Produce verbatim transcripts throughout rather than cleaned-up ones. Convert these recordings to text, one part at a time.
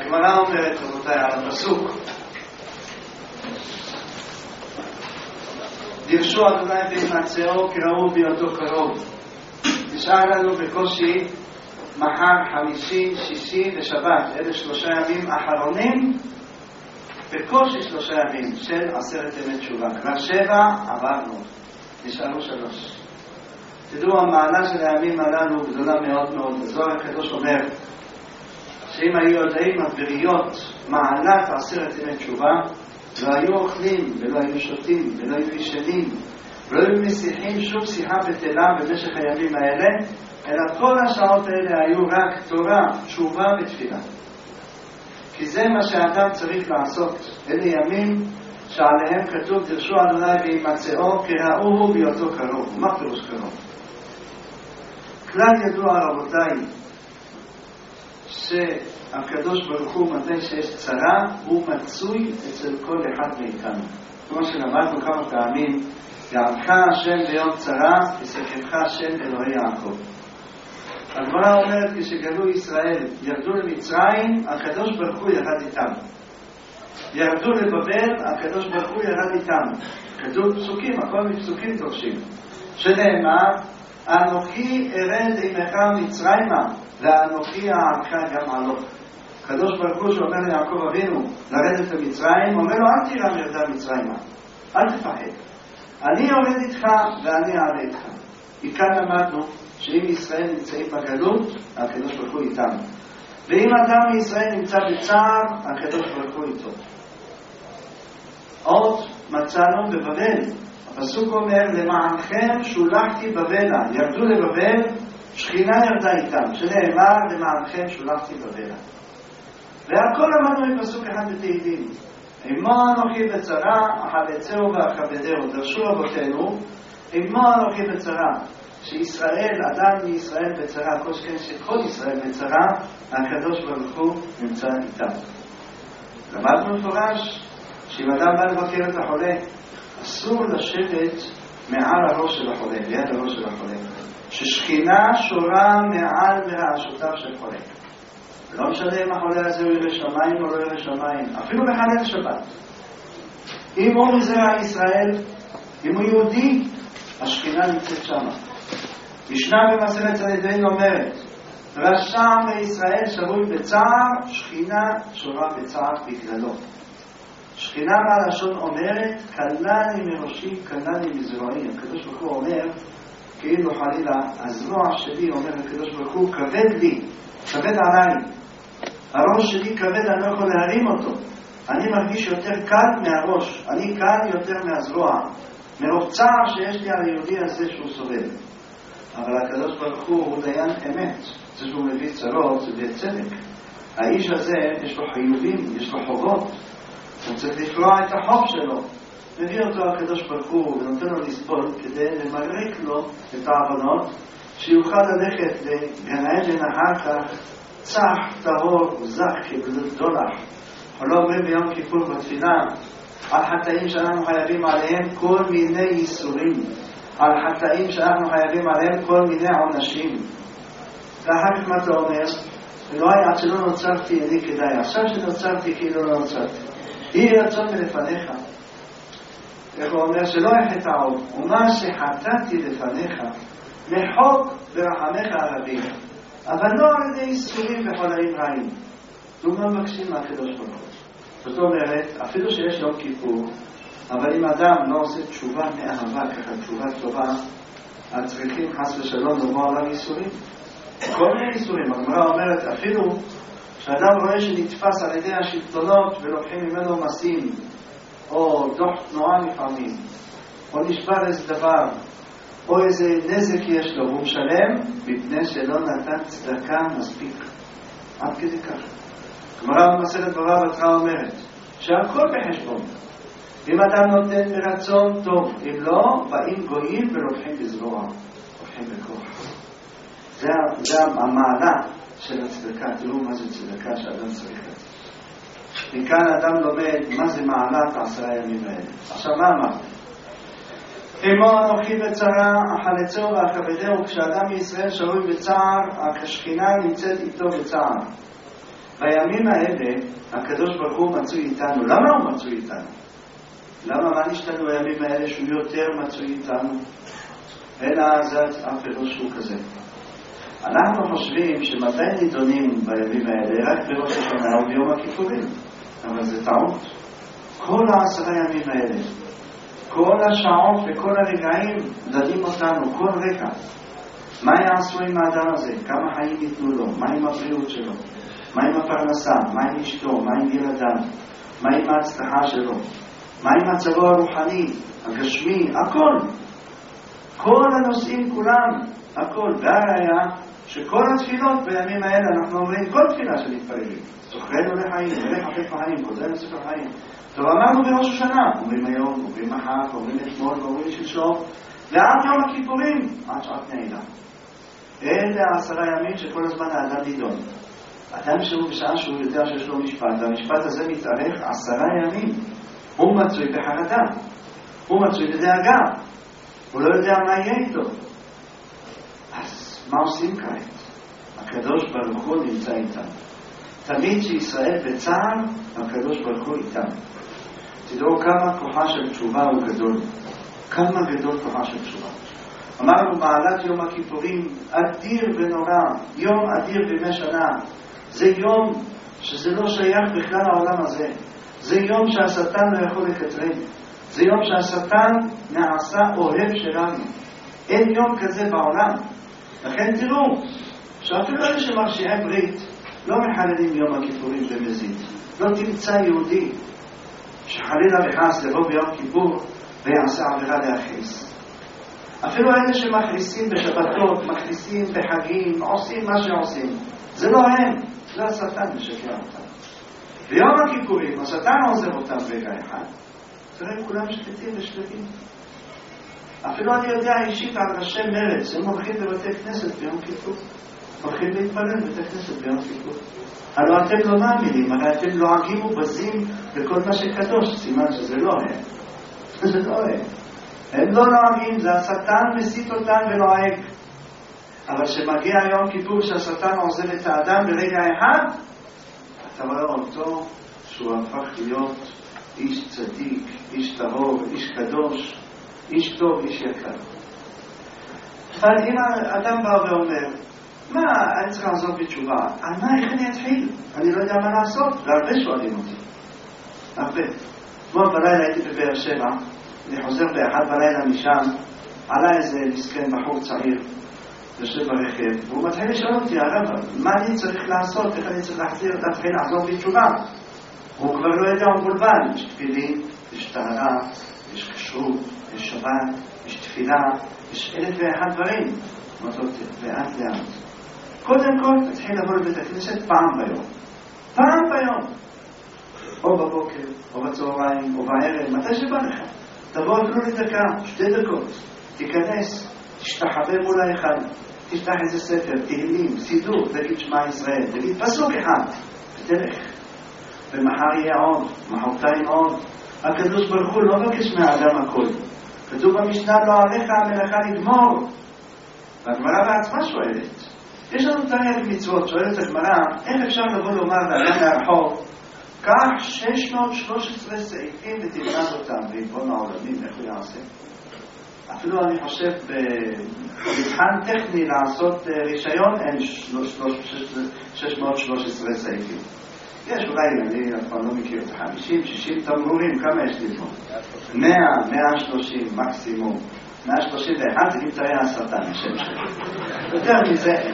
הגמרא אומרת, רבותיי, על הפסוק דרשו אדוני בהימצאו קראו בהיותו קרוב. נשאר לנו בקושי מחר, חמישי, שישי ושבת, אלה שלושה ימים אחרונים, בקושי שלושה ימים של עשרת ימי תשובה. כבר שבע עברנו, נשארו שלוש. תדעו, המעלה של הימים הללו גדולה מאוד מאוד. הזוהר הקדוש אומר שאם היו יודעים הבריות מעלת עשרת ימי תשובה, לא היו אוכלים ולא היו שותים ולא היו ישנים ולא היו משיחים שום שיחה בטלה במשך הימים האלה, אלא כל השעות האלה היו רק תורה, תשובה ותפילה. כי זה מה שאדם צריך לעשות. אלה ימים שעליהם כתוב דרשו אדוני בהימצאו קראוהו בהיותו קרוב. מה פירוש קרוב? כלל ידוע, רבותיי, שהקדוש ברוך הוא מתי שיש צרה הוא מצוי אצל כל אחד מאיתנו. כמו שלמדנו כמה פעמים, יעמך השם ביום צרה יסכמך השם אלוהי יעקב. הגמרא אומרת, כשגלו ישראל ירדו למצרים, הקדוש ברוך הוא ירד איתם. ירדו לבבל, הקדוש ברוך הוא ירד איתם. כתוב פסוקים, הכל מפסוקים דורשים, שנאמר אנוכי ארד עמך מצרימה ואנוכי אעמך גם עלות. הקדוש ברוך הוא שאומר ליעקב אבינו לרדת למצרים, אומר לו אל תירא מרדה מצרימה, אל תפחד, אני יורד איתך ואני אעלה איתך. מכאן למדנו שאם ישראל נמצאים בגלות, הקדוש ברוך הוא איתם, ואם אדם מישראל נמצא בצער, הקדוש ברוך הוא איתו. עוד מצאנו בבבל, הפסוק אומר למענכם שולחתי בבלה, ירדו לבבל, שכינה ירדה איתם, שנאמר למענכם שולחתי בבלה. והכל למדנו מפסוק אחד בתהילים, עמו אנוכי בצרה אחלצהו ואכבדהו. דרשו רבותינו עמו אנוכי בצרה, שישראל, אדם מישראל בצרה, כל שכן שכל ישראל בצרה, הקדוש ברוך הוא נמצא איתם. למדנו מפורש שאם אדם בא לבקר את החולה, אסור לשבת מעל הראש של החולה, ליד הראש של החולה, ששכינה שורה מעל מרעשותיו של חולה. לא משנה אם החולה הזה הוא ירא שמיים או לא ירא שמיים, אפילו בחלל שבת. אם הוא מזרע ישראל, אם הוא יהודי, השכינה נמצאת שם. משנה במסכת סנהדרין אומרת, רשע מישראל שבוי בצער, שכינה שורה בצער בגללו. שכינה מהלשון אומרת, קלני מראשי, קלני מזרועי. הקדוש ברוך הוא אומר, כאילו חלילה, הזרוע שלי, אומר הקדוש ברוך הוא, כבד לי, כבד עליי. הראש שלי כבד, אני לא יכול להרים אותו. אני מרגיש יותר קל מהראש, אני קל יותר מהזרוע, מרוב צער שיש לי על היהודי הזה שהוא סובל. אבל הקדוש ברוך הוא הוא דיין אמת. זה שהוא מביא צרות, זה בצדק. האיש הזה יש לו חיובים, יש לו חובות. הוא צריך לפרוע את החוב שלו. מביא אותו הקדוש ברוך הוא ונותן לו לסבול כדי למרק לו את העוונות, שיוכל ללכת לגן עדן אחר כך צח, טהור, זך כבדולח. אנחנו לא אומרים ביום כיפור בתפילה על חטאים שאנחנו חייבים עליהם כל מיני ייסורים, על חטאים שאנחנו חייבים עליהם כל מיני עונשים. ואחר כך מה אתה אומר? אלוהי, עד שלא נוצרתי אני כדאי, עכשיו שנוצרתי כאילו לא נוצרתי, יהי רצון מלפניך. איך הוא אומר? שלא יחטא עוד, ומה שחטאתי לפניך מחוק ברחמך הרבים, אבל לא על ידי איסורים וחולאים רעים. דוגמה מבקשים מהקדוש ברוך הוא. זאת אומרת, אפילו שיש יום כיפור, אבל אם אדם לא עושה תשובה מאהבה, ככה תשובה טובה, אז צריכים חס ושלום לומר עליו איסורים. כל מיני איסורים. הגמרא אומרת, אפילו שאדם רואה שנתפס על ידי השלטונות ולוקחים ממנו מסים, או דוח תנועה לפעמים, או נשבר איזה דבר, או איזה נזק יש לו, הוא משלם מפני שלא נתן צדקה מספיק. עד כדי כך. גמרא במסכת בבא בתרא אומרת שהכל בחשבון. אם אדם נותן ברצון טוב, אם לא, באים גויים ולוקחים בזרוע, לוקחים בכוח. זה, זה המעלה של הצדקה. תראו מה זה צדקה שאדם צריך לתת. מכאן אדם לומד מה זה מעלת עשרה ימים האלה. עכשיו מה אמר? עמו אנוכי בצרה אחלצהו ואכבדהו. כשאדם מישראל שרוי בצער, השכינה נמצאת איתו בצער. בימים האלה הקדוש ברוך הוא מצוי איתנו. למה הוא מצוי איתנו? למה מה נשתנו בימים האלה שהוא יותר מצוי איתנו? אלא זה הפירוש הוא כזה. אנחנו חושבים שמתי נידונים בימים האלה רק בראש השנה או ביום הכיפורים, אבל זה טעות. כל העשרה ימים האלה, כל השעות וכל הרגעים דנים אותנו, כל רגע. מה יעשו עם האדם הזה? כמה חיים ייתנו לו? מה עם הבריאות שלו? מה עם הפרנסה? מה עם אשתו? מה עם ילדיו? מה עם ההצלחה שלו? מה עם מצבו הרוחני, הגשמי? הכל. כל הנושאים כולם, הכל. והראיה שכל התפילות בימים האלה, אנחנו אומרים כל תפילה שנתפללים. זוכרנו לחיים, ולך חפף החיים, כל זה לספר חיים. טוב, אמרנו בראש השנה, אומרים היום, אומרים מחר, אומרים אתמול, אומרים שלשום, ועד יום הכיפורים, עד שעת נעילה. אלה העשרה ימים שכל הזמן האדם נידון. אדם שהוא בשעה שהוא יודע שיש לו משפט, והמשפט הזה מתארך עשרה ימים. הוא מצוי בחרדה, הוא מצוי בדאגה, הוא לא יודע מה יהיה איתו. אז מה עושים כעת? הקדוש ברוך הוא נמצא איתם. תמיד שישראל בצער, הקדוש ברוך הוא איתם. תדעו כמה כוחה של תשובה הוא גדול. כמה גדול כוחה של תשובה. אמרנו מעלת יום הכיפורים, אדיר ונורא, יום אדיר בימי שנה. זה יום שזה לא שייך בכלל העולם הזה. זה יום שהשטן לא יכול לקטרג. זה יום שהשטן נעשה אוהב שלנו. אין יום כזה בעולם. לכן תראו, שאפילו אלה שמרשיעי ברית לא מחללים יום הכיפורים במזיד. לא תמצא יהודי שחלילה וחס לבוא ביום כיפור ויעשה עבירה להכריס. אפילו אלה שמכריסים בשבתות, מכריסים בחגים, עושים מה שעושים. זה לא הם, זה השטן משקר אותם. ביום הכיפורים, השטן עוזר אותם רגע אחד. תראה, כולם שקטים ושלבים. אפילו אני יודע אישית על ראשי מרץ, הם הולכים לבתי כנסת ביום כיפור. הולכים להתפלל בבתי כנסת ביום כיפור. הלוא אתם לא מאמינים, הרי אתם לועגים ובזים בכל מה שקדוש, סימן שזה לא הם. זה לא הם. הם לא לועגים, זה השטן מסית אותם ולועג. אבל שמגיע יום כיפור שהשטן עוזב את האדם ברגע אחד, אתה רואה אותו שהוא הפך להיות איש צדיק, איש טהור, איש קדוש, איש טוב, איש יקר. אבל אם האדם בא ואומר, מה, אני צריך לעזוב בתשובה, על מה, איך אני אתחיל? אני לא יודע מה לעשות, והרבה שואלים אותי. הרבה. כמו בלילה הייתי בבאר שבע, אני חוזר באחד בלילה משם, עלה איזה מסכן בחור צעיר, יושב ברכב, והוא מתחיל לשאול אותי, הרב, מה אני צריך לעשות? איך אני צריך להחזיר, להתחיל לעזוב בתשובה? הוא כבר לא יודע, הוא מבולבל. יש תפילין, יש טהרה, יש כשרות, יש שבת, יש תפילה, יש אלף ואחד דברים. לאט לאט. קודם כל, תתחיל לבוא לבית הכנסת פעם ביום. פעם ביום. או בבוקר, או בצהריים, או בערב, מתי שבא לך. תבוא אפילו לדקה, שתי דקות. תיכנס, תשתחווה מול האחד. תפתח איזה ספר, תהילים, סידור, תגיד שמע ישראל, תגיד פסוק אחד, ותלך. ומחר יהיה עוד, מחרתיים עוד. הקדוש ברוך הוא לא מבקש מהאדם הכל. כתוב במשנה, לא עליך המלאכה לגמור. והגמרא בעצמה שואלת. יש לנו תרי"ג מצוות, שואלת הגמרא, איך אפשר לבוא לומר לאדם מהרחוב, קח שש מאות ושלוש עשרה סעיפים ותלמד אותם, ויבון העולמים, איך הוא יעשה? אפילו אני חושב במבחן טכני לעשות רישיון אין שש מאות ושלוש עשרה סעיפים. יש אולי, אני אף פעם לא מכיר את חמישים, שישים תמרורים, כמה יש לי פה? מאה, מאה ושלושים מקסימום. מאה ושלושים ואחת, תגיד תראי השטן, השם שלי. יותר מזה אין.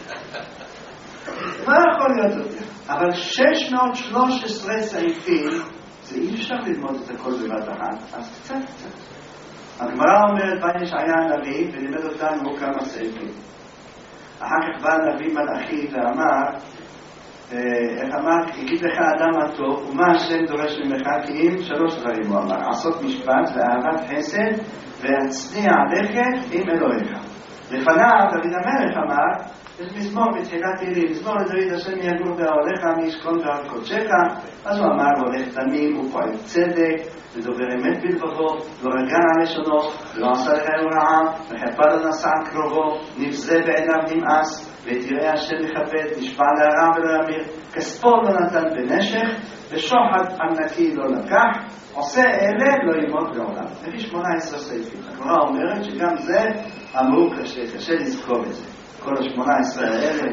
מה יכול להיות יותר? אבל שש מאות ושלוש עשרה סעיפים, זה אי אפשר ללמוד את הכל בבת אחת, אז קצת קצת. הגמרא אומרת, בא ישעיה הנביא, ולימד אותנו כמה סעיפים. אחר כך בא הנביא מלאכי ואמר, איך אמר, יגיד לך אדם הטוב, ומה השם דורש ממך? כי אם שלוש דברים הוא אמר, עשות משפט ואהבת חסד, והצניע לכת עם אלוהיך. לפניו דוד המלך אמר, יש מזמור בתחילת תהילים, מזמור לדוד השם יגור באוהליך וישכון בהר קודשך, אז הוא אמר, הולך תמים, הוא פועל צדק, ודובר אמת בלבבו, לא רגע על לשונו, לא עשה רעהו רעה, וחפה לא נשא על קרובו, נבזה בעיניו נמאס, ואת יראי השם יכבד, נשבע להרע ולא ימיר, כספו לא נתן בנשך, ושוחד על נקי לא לקח, עושה אלה לא ימות לעולם. לפי שמונה עשרה סעיפים. הגמרא אומרת שגם זה אמרו קשה, קשה לזכור את זה. כל השמונה עשרה האלה.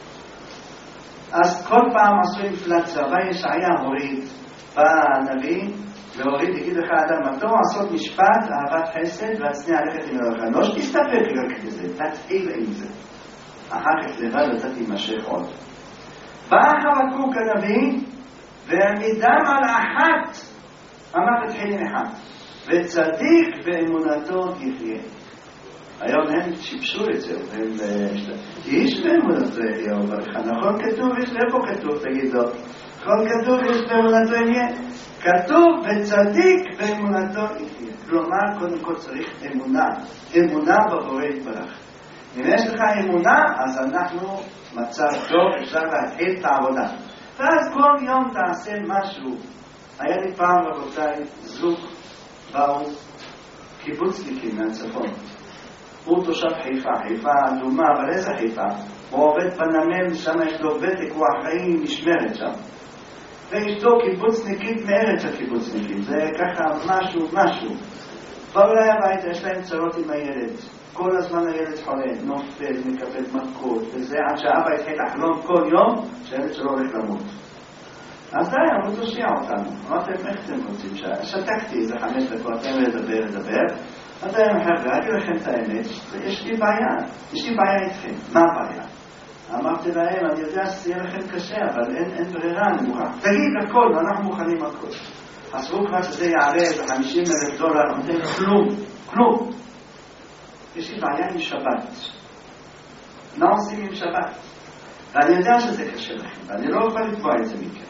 אז כל פעם עשו אינפלציה, בא ישעיה הוריד, בא הנביא, והוריד, יגיד לך אדם, מתו עשות משפט, אהבת חסד, והצניע ללכת עם אלוהיך. לא שתסתפק רק בזה, תתחיל עם זה. אחר כך לבד אתה תימשך עוד. בא חבקוק הנביא, והמידם על אחת, אמר תתחיל עם אחד, וצדיק באמונתו יחיה. היום הם שיבשו את זה, הם איש באמונתו יחיה, נכון כתוב, יש לאיפה כתוב, תגיד לו, נכון כתוב, יש באמונתו יחיה, כתוב וצדיק באמונתו יחיה. כלומר, קודם כל צריך אמונה, אמונה בבורא יתברך. אם יש לך אמונה, אז אנחנו מצב טוב, אפשר להתחיל את העבודה. ואז כל יום תעשה משהו. היה לי פעם רבותיי, זוג באו קיבוצניקים מהצפון. הוא תושב חיפה, חיפה אדומה, אבל איזה חיפה? הוא עובד בנמל, שם יש לו ותק, הוא אחראי משמרת שם. ואשתו קיבוצניקית מארץ הקיבוצניקים, זה ככה משהו, משהו. באו אליי הביתה, יש להם צרות עם הילד. כל הזמן הילד חולה, נופל, מקבל מכות, וזה עד שהאבא התחיל לחלום כל יום שהילד שלו הולך למות. אז די, אמרו תושיע אותנו. אמרתם, איך אתם רוצים? שתקתי איזה חמש דקות, אין לדבר, לדבר. אז די, חבר'ה, אגיד לכם את האמת, יש לי בעיה, יש לי בעיה איתכם. מה הבעיה? אמרתי להם, אני יודע שזה יהיה לכם קשה, אבל אין, אין ברירה, אני מוכן. תגיד הכל, אנחנו מוכנים הכל. עשו כבר שזה יעלה ב-חמישים אלף דולר, נותן כלום, כלום. יש לי בעיה עם שבת. מה עושים עם שבת? ואני יודע שזה קשה לכם, ואני לא יכול לקבוע את זה מכם.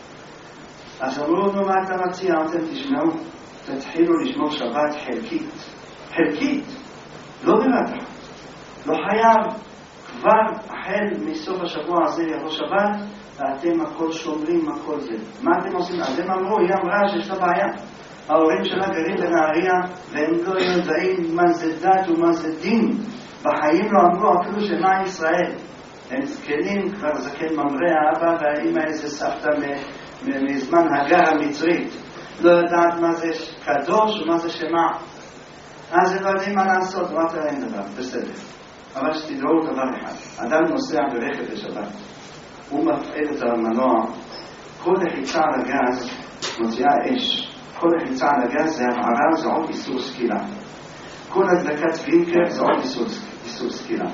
אז אמרו, נו, מה אתה מציע? אתם תשמעו, תתחילו לשמור שבת חלקית. חלקית, לא בבת. לא חייב, כבר החל מסוף השבוע הזה יבוא שבת, ואתם הכל שומרים, הכל זה. מה אתם עושים? אז הם אמרו, היא אמרה שיש לה בעיה. ההורים שלה גרים בנהריה, והם לא יודעים מה זה דת ומה זה דין. בחיים לא אמרו אפילו שמה ישראל. הם זקנים, כבר זקן ממרא, האבא והאמא איזה סבתא מזמן הגר המצרית. לא יודעת מה זה קדוש ומה זה שמע. אז הם לא יודעים מה לעשות, אמרת להם דבר, בסדר. אבל שתדעו דבר אחד. אדם נוסע ברכב בשבת. הוא מפעיל את המנוע. כל לחיצה על הגז מוציאה אש. כל לחיצה על הגז זה הבערה, זה עוד איסור סקילה. כל הדלקת וינקר זה עוד איסור, איסור סקילה.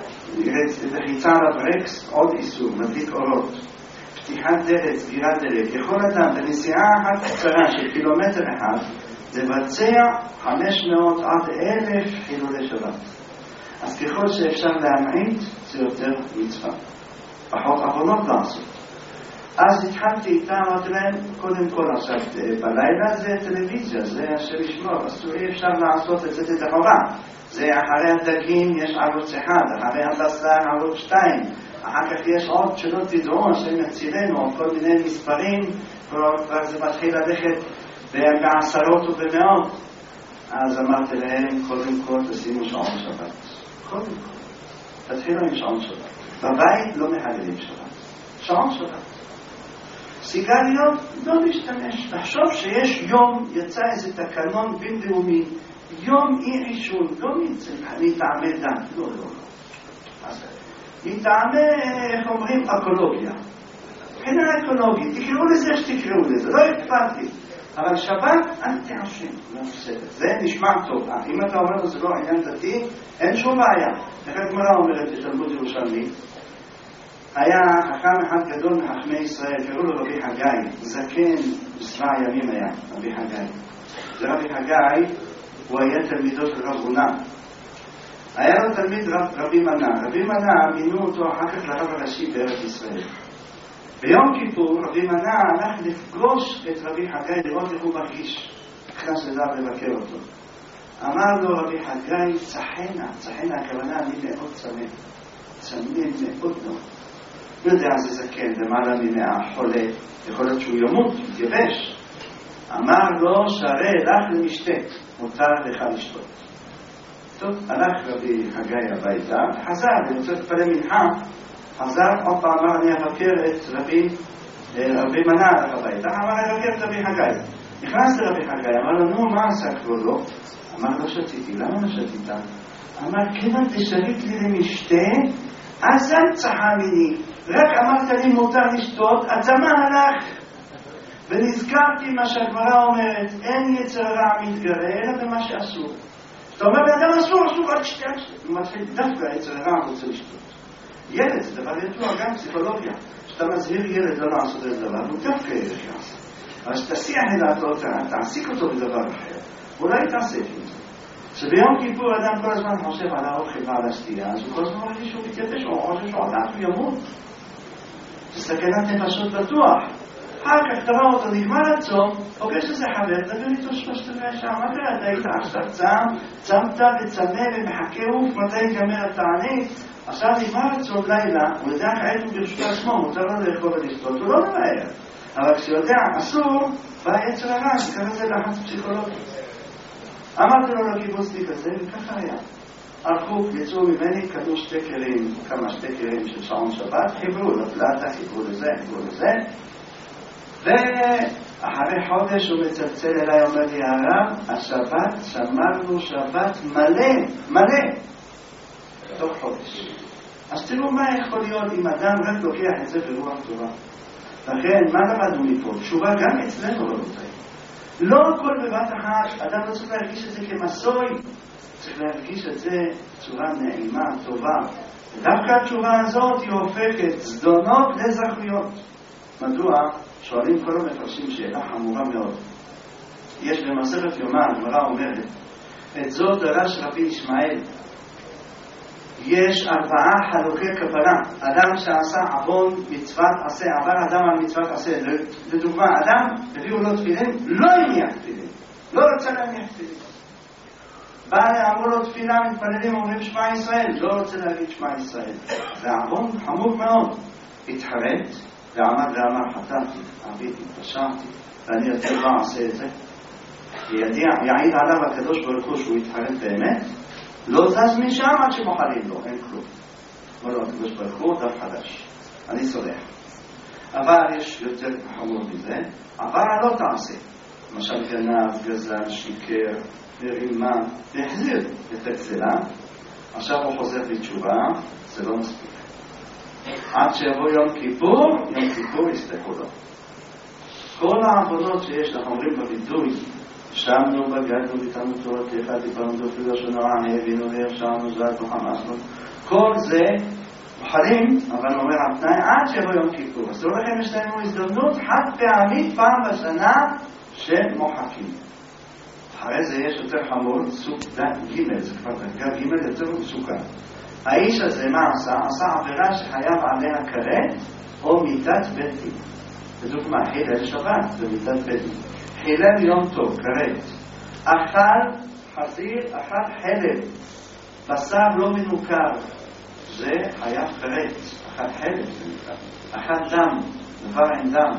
לחיצה על הברקס עוד איסור, מדליק אורות. פתיחת דלת, סגירת דלת. יכול אדם בנסיעה אחת קצרה של קילומטר אחד לבצע חמש מאות עד אלף חילולי שבת. אז ככל שאפשר להמעיט זה יותר מצווה. פחות עוונות לעשות. אז התחלתי איתם, אמרתי להם, קודם כל עכשיו בלילה זה טלוויזיה, זה אשר ישמור, אז אי אפשר לעשות את זה לדחורה. זה אחרי הדגים יש ערוץ אחד, אחרי הבשר ערוץ שתיים, אחר כך יש עוד שלא תדעו, אשר מצילנו, או כל מיני מספרים, כבר זה מתחיל ללכת בעשרות ובמאות. אז אמרתי להם, קודם כל תשימו שעון שבת. קודם כל. תתחילו עם שעון שבת. בבית לא מחללים שבת. שעון שבת. סיגריות לא להשתמש. תחשוב שיש יום, יצא איזה תקנון בינלאומי, יום אי עישון, לא מטעמי דת, לא, לא, לא. מטעמי, איך אומרים, אקולוגיה. מבחינה אקולוגית, תקראו לזה שתקראו לזה, לא אכפת לי. אבל שבת, אל תעשן, לא בסדר. זה נשמע טוב. אם אתה אומר שזה לא עניין דתי, אין שום בעיה. איך הגמרא אומרת בתלמוד ירושלמי, היה חכם אחד גדול מחכמי ישראל, קראו לו רבי חגי, זקן בשבע ימים היה, רבי חגי. זה רבי חגי, הוא היה תלמידו של רב הונא. היה לו תלמיד רב, רבי מנע. רבי מנע מינו אותו אחר כך לרב הראשי בארץ ישראל. ביום כיפור רבי מנע הלך לפגוש את רבי חגי לראות איך הוא מרגיש. נכנס אליו לבקר אותו. אמר לו רבי חגי, צחנה, צחנה הכוונה, אני מאוד צמא, צמא מאוד מאוד. לא יודע, זה זקן, למעלה ממאה חולה, יכול להיות שהוא ימות, יתייבש. אמר לו, שרה, לך למשתה, מותר לך לשתות. טוב, הלך רבי חגי הביתה, חזר, ורוצה להתפלל מנחה, חזר, עוד פעם אמר, אני אבקר את רבי, רבי מנה הלך הביתה, אמר, אני אבקר את רבי חגי. נכנס לרבי חגי, אמר לו, נו, מה עשה כבודו? אמר, לא שתיתי, למה לא שתית? אמר, כיוון תשתית לי למשתה, אז אל צחמיני, רק אמרת לי מותר לשתות, עצמה הלך. ונזכרתי מה שהגמרא אומרת, אין יצר רע מתגרה, אלא במה שאסור. אתה אומר, באדם אסור, אסור, אל תשתה. הוא מתחיל דווקא יצר רע רוצה לשתות. ילד, זה דבר ידוע, גם פסיכולוגיה. כשאתה מזהיר ילד לא לעשות את דבר, הוא דווקא ילד יעשה. אבל שתסיע את דעתו, תעסיק אותו בדבר אחר. אולי תעשה את זה. שביום כיפור אדם כל הזמן חושב על האוכל ועל השתייה, אז הוא כל הזמן מרגיש שהוא מתייבש, הוא חושב שהוא עדיין הוא ימות. זה סכנת נפשות בטוח. אחר כך תבוא אותו, נגמר הצום, פוגש איזה חבר, דבר איתו שלושת רבעי שעה, מה קרה? אתה היית עכשיו צם, צמת וצמא ומחכה אוף, מתי ייגמר התענית, עכשיו נגמר הצום לילה, הוא יודע כעת הוא ברשות עצמו, מותר לו לאכול ולשתות, הוא לא ממהר. אבל כשיודע אסור, בא יצר הרע, שקרא זה לחץ פסיכולוגי. אמרתי לו לקיבוצניק הזה, וככה היה. הלכו, יצאו ממני, קנו שתי כלים, כמה שתי כלים של שעון שבת, חיברו לפלטה, חיברו לזה, חיברו לזה, ואחרי חודש הוא מצלצל אליי, אומר לי, הרב, השבת, שמרנו שבת מלא, מלא, תוך חודש. אז תראו מה יכול להיות אם אדם רק לוקח את זה ברוח טובה. לכן, מה למדנו מפה? תשובה גם אצלנו לא נותן. לא הכל בבת אחת, אדם לא צריך להרגיש את זה כמסוי, צריך להרגיש את זה בצורה נעימה, טובה. ודווקא התשובה הזאת היא הופכת זדונות לזכויות. מדוע? שואלים כל המפרשים שאלה חמורה מאוד. יש במסכת יומא, הגמרא אומרת, את זאת דרש רבי ישמעאל. יש ארבעה חלוקי כפרה. אדם שעשה עוון מצוות עשה, עבר אדם על מצוות עשה. לדוגמה, אדם, הביאו לו תפילין, לא הניח תפילין. לא רוצה להניח תפילין. בא לאמרו לו תפילה, מתפללים, אומרים שמע ישראל. לא רוצה להגיד שמע ישראל. זה עוון חמור מאוד. התחרט, ועמד ואמר, חטאתי, עביתי, פשעתי, ואני יותר לא אעשה את זה. יעיד עליו הקדוש ברוך הוא שהוא התחרט באמת, לא זז משם עד שמוחלים לו, אין כלום. אומר לו הקדוש ברוך הוא, דף חדש. אני סולח. אבל יש יותר חמור מזה, אבל לא תעשה. למשל גנב, גזל, שיקר, ורימה, והחזיר את הגזלה. עכשיו הוא חוזר בתשובה, זה לא מספיק. עד שיבוא יום כיפור, יום כיפור יסתכלו לו. כל העבודות שיש לך אומרים בבידוי, שמנו, בגדנו, ביטלנו תורתך, דיברנו דופי לשון הרע, הבינו והרשענו, זלנו, חמסנו. כל זה מוחלים, אבל אומר על תנאי, עד שיבוא יום כיפור. אז תראו לכם, יש לנו הזדמנות חד פעמית פעם בשנה שמוחקים. אחרי זה יש יותר חמור, סוג ג', זה כבר דרגה ג' יותר מסוכן. האיש הזה מה עשה? עשה עבירה שחייב עליה כרת או מיתת בית דין. בדוגמה, חילל שבת ומיתת בית דין. חילל יום טוב, כרת. אכל חזיר, אכל חלב. בשר לא מנוכר. זה חייב כרת. אכל חלב זה נקרא. אכל דם, דבר עם דם.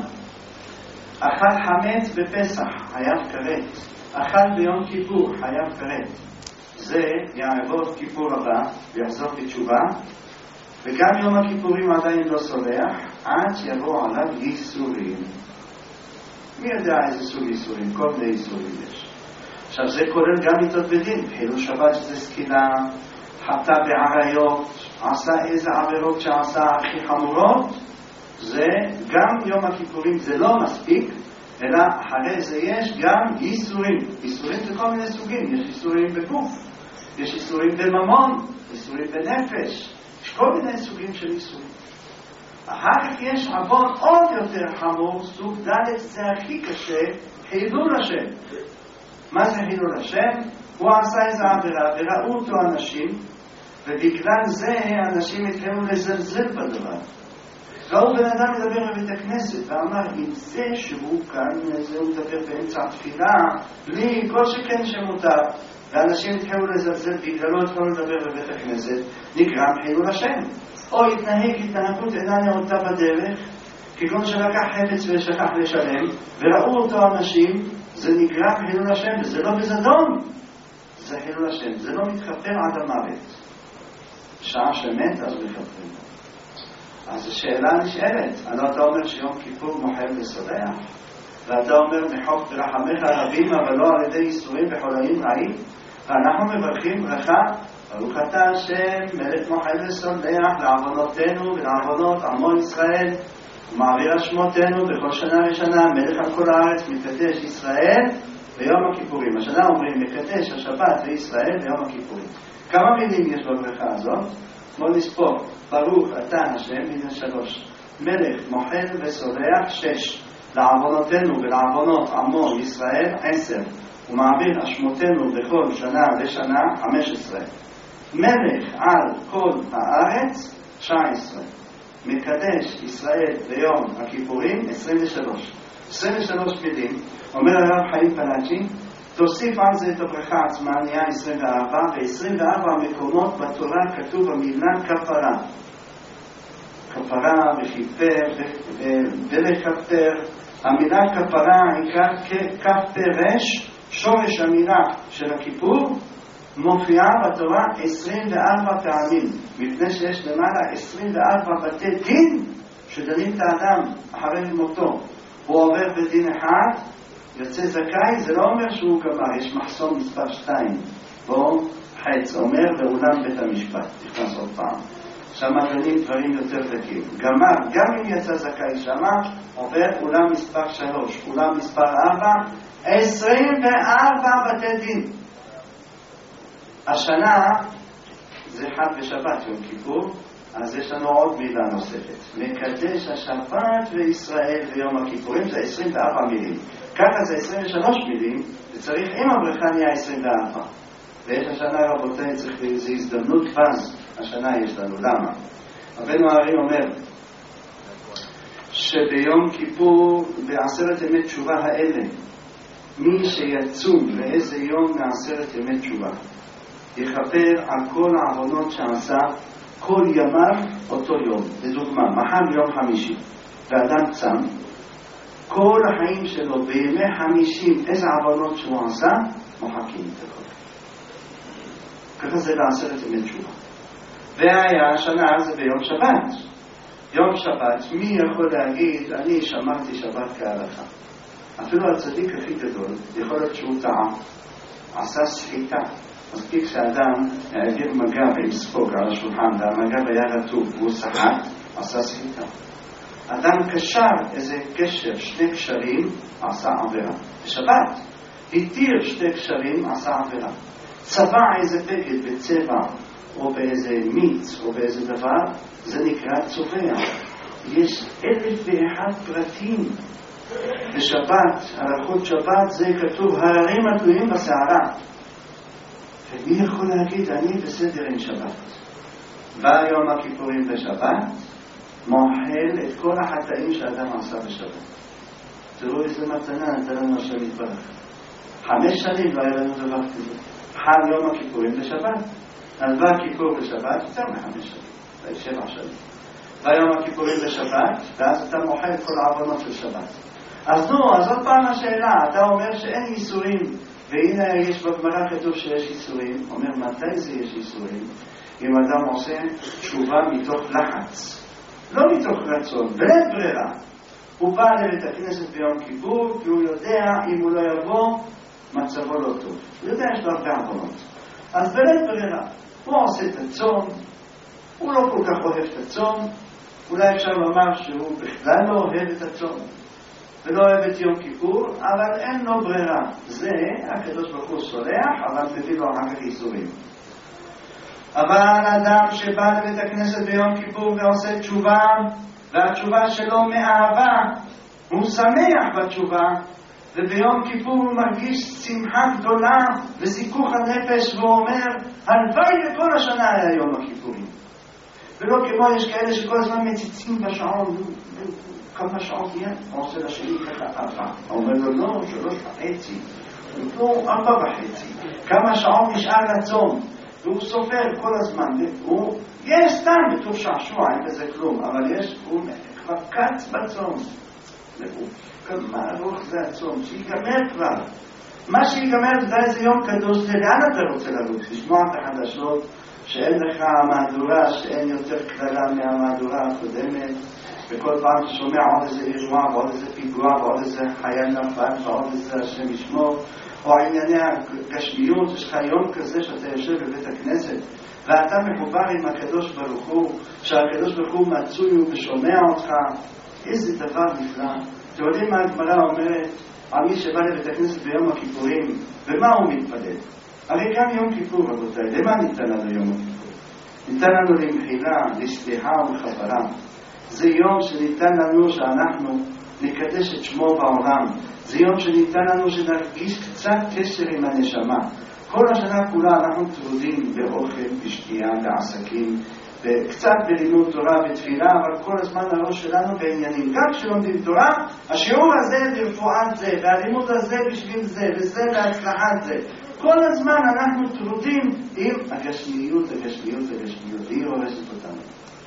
אכל חמץ בפסח, חייב כרת. אכל ביום כיפור, חייב כרת. זה יעבור כיפור הבא ויחזור בתשובה, וגם יום הכיפורים עדיין לא סולח עד שיבוא עליו ייסורים. מי יודע איזה סוג ייסורים? כל מיני ייסורים יש. עכשיו זה כולל גם מיתות בדין, חילול שבת שזה סקילה, חטא בעריות, עשה איזה עבירות שעשה הכי חמורות, זה גם יום הכיפורים זה לא מספיק, אלא אחרי זה יש גם ייסורים. ייסורים זה כל מיני סוגים, יש ייסורים בגוף, יש איסורים בממון, איסורים בנפש, יש כל מיני סוגים של איסורים. אחר כך יש עוון עוד יותר חמור, סוג ד' זה הכי קשה, חילול השם. מה זה חילול השם? הוא עשה איזה עבירה, וראו אותו אנשים, ובגלל זה אנשים התחילו לזלזל בדבר. ראו בן אדם מדבר בבית הכנסת, ואמר, אם זה שהוא כאן, זה הוא מדבר באמצע התפילה, לי כל שכן שמותר. ואנשים התחילו לזלזל, בגללו התחילו לדבר בבית הכנסת, נגרם חילול השם. או התנהג התנהגות אינה נאותה בדרך, כגון שלקח חפץ ושכח לשלם, וראו אותו אנשים, זה נגרם חילול השם, וזה לא בזדון, זה חילול השם, זה לא מתכפר עד המוות. שעה שמת אז מכפרים. אז השאלה נשאלת, הלא אתה אומר שיום כיפור מוחל וסולח, ואתה אומר מחוק ברחמך רבים, אבל לא על ידי ייסורים וחולאים רעים, ואנחנו מברכים ברכה, ברוך אתה השם, מלך מוחל וסולח לעוונותינו ולעוונות עמו ישראל, ומעביר אשמותינו בכל שנה ושנה, מלך על כל הארץ, מקדש ישראל ביום הכיפורים. השנה אומרים מקדש השבת לישראל ביום הכיפורים. כמה מילים יש בברכה הזאת? בוא נספור, ברוך אתה השם מן השלוש, מלך מוחל וסולח שש, לעוונותינו ולעוונות עמו ישראל עשר, ומעביר אשמותינו בכל שנה ושנה חמש עשרה, מלך על כל הארץ תשע עשרה, מקדש ישראל ביום הכיפורים עשרים ושלוש. עשרים ושלוש מילים. אומר הרב חיים פלאג'י, תוסיף על זה את הברכה עצמה, נהיה עשרים וארבע, ב-עשרים וארבע מקומות בתורה כתוב המילה כפרה. כפרה וכיפר ולכפר. המילה כפרה היא כפרש, שורש המילה של הכיפור, מופיעה בתורה עשרים וארבע פעמים, מפני שיש למעלה עשרים וארבע בתי דין שדנים את האדם אחרי מותו. הוא עובר בדין אחד, יוצא זכאי, זה לא אומר שהוא גמר, יש מחסום מספר שתיים, בו חץ אומר באולם בית המשפט, נכנס עוד פעם. שמה דנים דברים יותר דקים. גמר, גם אם יצא זכאי שמה, עובר אולם מספר שלוש, אולם מספר ארבע, עשרים וארבע בתי דין. השנה זה חד בשבת, יום כיפור, אז יש לנו עוד מילה נוספת. מקדש השבת וישראל ויום הכיפורים, זה עשרים וארבע מילים. ככה זה עשרים ושלוש מילים, וצריך עם הברכה נהיה עשרים וארבע. ויש השנה רבותיי, צריך איזו הזדמנות פז, השנה יש לנו. למה? רבנו הארי אומר שביום כיפור, בעשרת ימי תשובה האלה, מי שיצום לאיזה יום מעשרת ימי תשובה, יכפר על כל העוונות שעשה כל ימיו אותו יום. לדוגמה, מחר יום חמישי ואדם צם, כל החיים שלו בימי חמישים איזה עוונות שהוא עשה מוחקים את הכל. ככה זה בעשרת ימי תשובה. והיה השנה זה ביום שבת. יום שבת, מי יכול להגיד אני שמרתי שבת כהלכה? אפילו הצדיק הכי גדול יכול להיות שהוא טעה, עשה סחיטה. מספיק שאדם העביר מגב עם ספוג על השולחן והמגב היה רטוב והוא שחק, עשה סחיטה. אדם קשר איזה קשר, שני קשרים, עשה עבירה. בשבת התיר שני קשרים, עשה עבירה. צבע איזה בגד בצבע או באיזה מיץ או באיזה דבר, זה נקרא צובע. יש אלף ואחד פרטים בשבת, הלכות שבת זה כתוב הררים התלויים בשערה. ומי יכול להגיד אני בסדר עם שבת? בא יום הכיפורים בשבת, מוחל את כל החטאים שאדם עשה בשבת. תראו איזה מתנה נתן לנו השם יתברך. חמש שנים לא היה לנו דבר כזה. חל יום הכיפורים בשבת. אז בא הכיפור בשבת, יותר מחמש שנים, שבע שנים. בא יום הכיפורים בשבת, ואז אתה מוחל את כל העוונות של שבת. אז נו, אז עוד פעם השאלה, אתה אומר שאין ייסורים, והנה יש בגמרא כתוב שיש ייסורים. אומר, מתי זה יש ייסורים? אם אדם עושה תשובה מתוך לחץ, לא מתוך רצון, בלית ברירה. הוא בא לבית הכנסת ביום כיפור, כי הוא יודע אם הוא לא יבוא, מצבו לא טוב. הוא יודע יש לו הרבה עוונות. אז בלית ברירה, הוא עושה את הצום, הוא לא כל כך אוהב את הצום, אולי אפשר לומר שהוא בכלל לא אוהב את הצום, ולא אוהב את יום כיפור, אבל אין לו ברירה. זה הקדוש ברוך הוא סולח, אבל מביא לו אחר כך ייסורים. אבל אדם שבא לבית הכנסת ביום כיפור ועושה תשובה, והתשובה שלו מאהבה, הוא שמח בתשובה, וביום כיפור הוא מרגיש שמחה גדולה וסיכוך הנפש, והוא אומר, הלוואי לכל השנה היה יום הכיפורים. ולא כמו יש כאלה שכל הזמן מציצים בשעון, כמה שעות יהיה? הוא עושה לשני ככה ארבע. הוא אומר לו, לא, שלוש וחצי. ניתנו ארבע וחצי. כמה שעות נשאר לצום, והוא סופר כל הזמן, הוא, יש סתם בתור שעשוע, אין בזה כלום, אבל יש, הוא כבר קץ בצום. כמה ארוך זה הצום, שיגמר כבר. מה שיגמר, אתה יודע איזה יום קדוש זה, לאן אתה רוצה לרוץ? לשמוע את החדשות, שאין לך מהדורה, שאין יותר כללה מהמהדורה הקודמת, וכל פעם ששומע עוד איזה אירוע, ועוד איזה פיגוע, ועוד איזה חייל נפל, ועוד איזה השם ישמור, או ענייני הגשמיות, יש לך יום כזה שאתה יושב בבית הכנסת, ואתה מחובר עם הקדוש ברוך הוא, שהקדוש ברוך הוא מצוי ושומע אותך, איזה דבר נפלא. אתם יודעים מה הגמרא אומרת על מי שבא לבית הכנסת ביום הכיפורים, ומה הוא מתפלל? הרי גם יום כיפור, רבותיי, למה ניתן לנו יום הכיפור? ניתן לנו למחילה, לסליחה ולכפרה. זה יום שניתן לנו שאנחנו נקדש את שמו בעולם. זה יום שניתן לנו שנרגיש קצת קשר עם הנשמה. כל השנה כולה אנחנו טרודים באוכל, בשתייה, בעסקים, וקצת בלימוד תורה ותפילה, אבל כל הזמן הראש שלנו בעניינים. גם כשלומדים תורה, השיעור הזה ברפואת זה, והלימוד הזה בשביל זה, וזה להצלחת זה. כל הזמן אנחנו טרודים עם הגשמיות, הגשמיות, הגשמיות, והיא הורסת אותנו.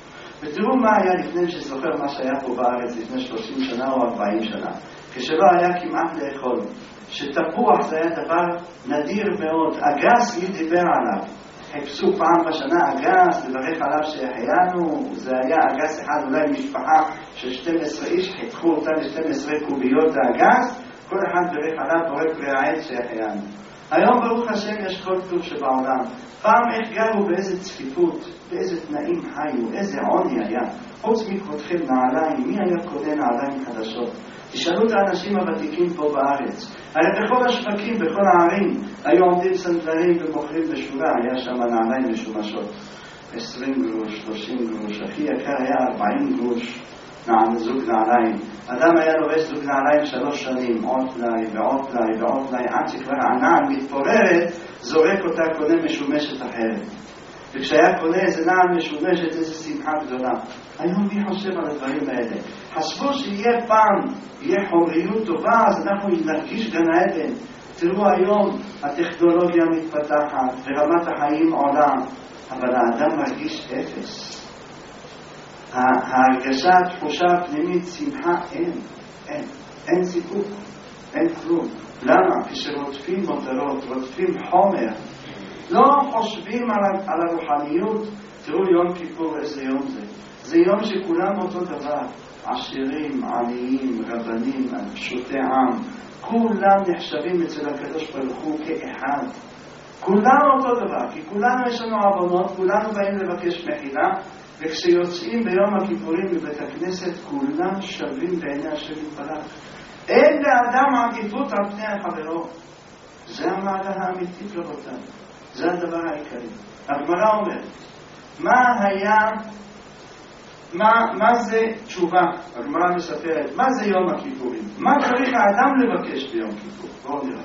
ותראו מה היה לפני שזוכר מה שהיה פה בארץ לפני שלושים שנה או ארבעים שנה, כשלא היה כמעט לאכול, שתפוח זה היה דבר נדיר מאוד, אגס מי דיבר עליו, חיפשו פעם בשנה אגס, לברך עליו שהחיינו, זה היה אגס אחד, אולי משפחה של שתים עשרה איש, חיתכו אותה ל-שתים עשרה קוביות לאגס, כל אחד ברך עליו בורק רעית שהחיינו. היום ברוך השם יש כל טוב שבעולם. פעם איך גרו באיזה צפיפות, באיזה תנאים חיו, איזה עוני היה. חוץ מקודחים נעליים, מי היה קונה נעליים חדשות? תשאלו את האנשים הוותיקים פה בארץ. הרי בכל השווקים, בכל הערים, היו עומדים סנדלרים ומוכרים בשורה, היה שם נעליים משומשות. עשרים גרוש, שלושים גרוש, הכי יקר היה ארבעים גרוש. נעם, זוג נעליים. אדם היה לובש זוג נעליים שלוש שנים, עוד פלאי ועוד פלאי ועוד פלאי, עד שכבר הנעל מתפוררת, זורק אותה קונה משומשת אחרת. וכשהיה קונה איזה נעל משומשת, איזה שמחה גדולה. היום מי חושב על הדברים האלה? חשבו שיהיה פעם, יהיה חומריות טובה, אז אנחנו נרגיש גן עדן. תראו היום, הטכנולוגיה מתפתחת, ורמת החיים עולה, אבל האדם מרגיש אפס. ההרגשה, התחושה הפנימית, שמחה, אין, אין, אין סיפוק, אין כלום. למה? כשרודפים מותרות, רודפים חומר, לא חושבים על, על הרוחניות. תראו יום כיפור, איזה יום זה. זה יום שכולם אותו דבר, עשירים, עניים, רבנים, פשוטי עם, כולם נחשבים אצל הקדוש ברוך הוא כאחד. כולנו אותו דבר, כי כולנו יש לנו עוונות, כולנו באים לבקש מחילה, וכשיוצאים ביום הכיפורים בבית הכנסת, כולם שווים בעיני השם יתברך. אין לאדם עדיפות על פני החברו. זה המעלה האמיתית רבותיי. זה הדבר העיקרי. הגמרא אומרת, מה היה, מה, מה זה תשובה? הגמרא מספרת, מה זה יום הכיפורים? מה צריך האדם לבקש ביום כיפור? בואו נראה.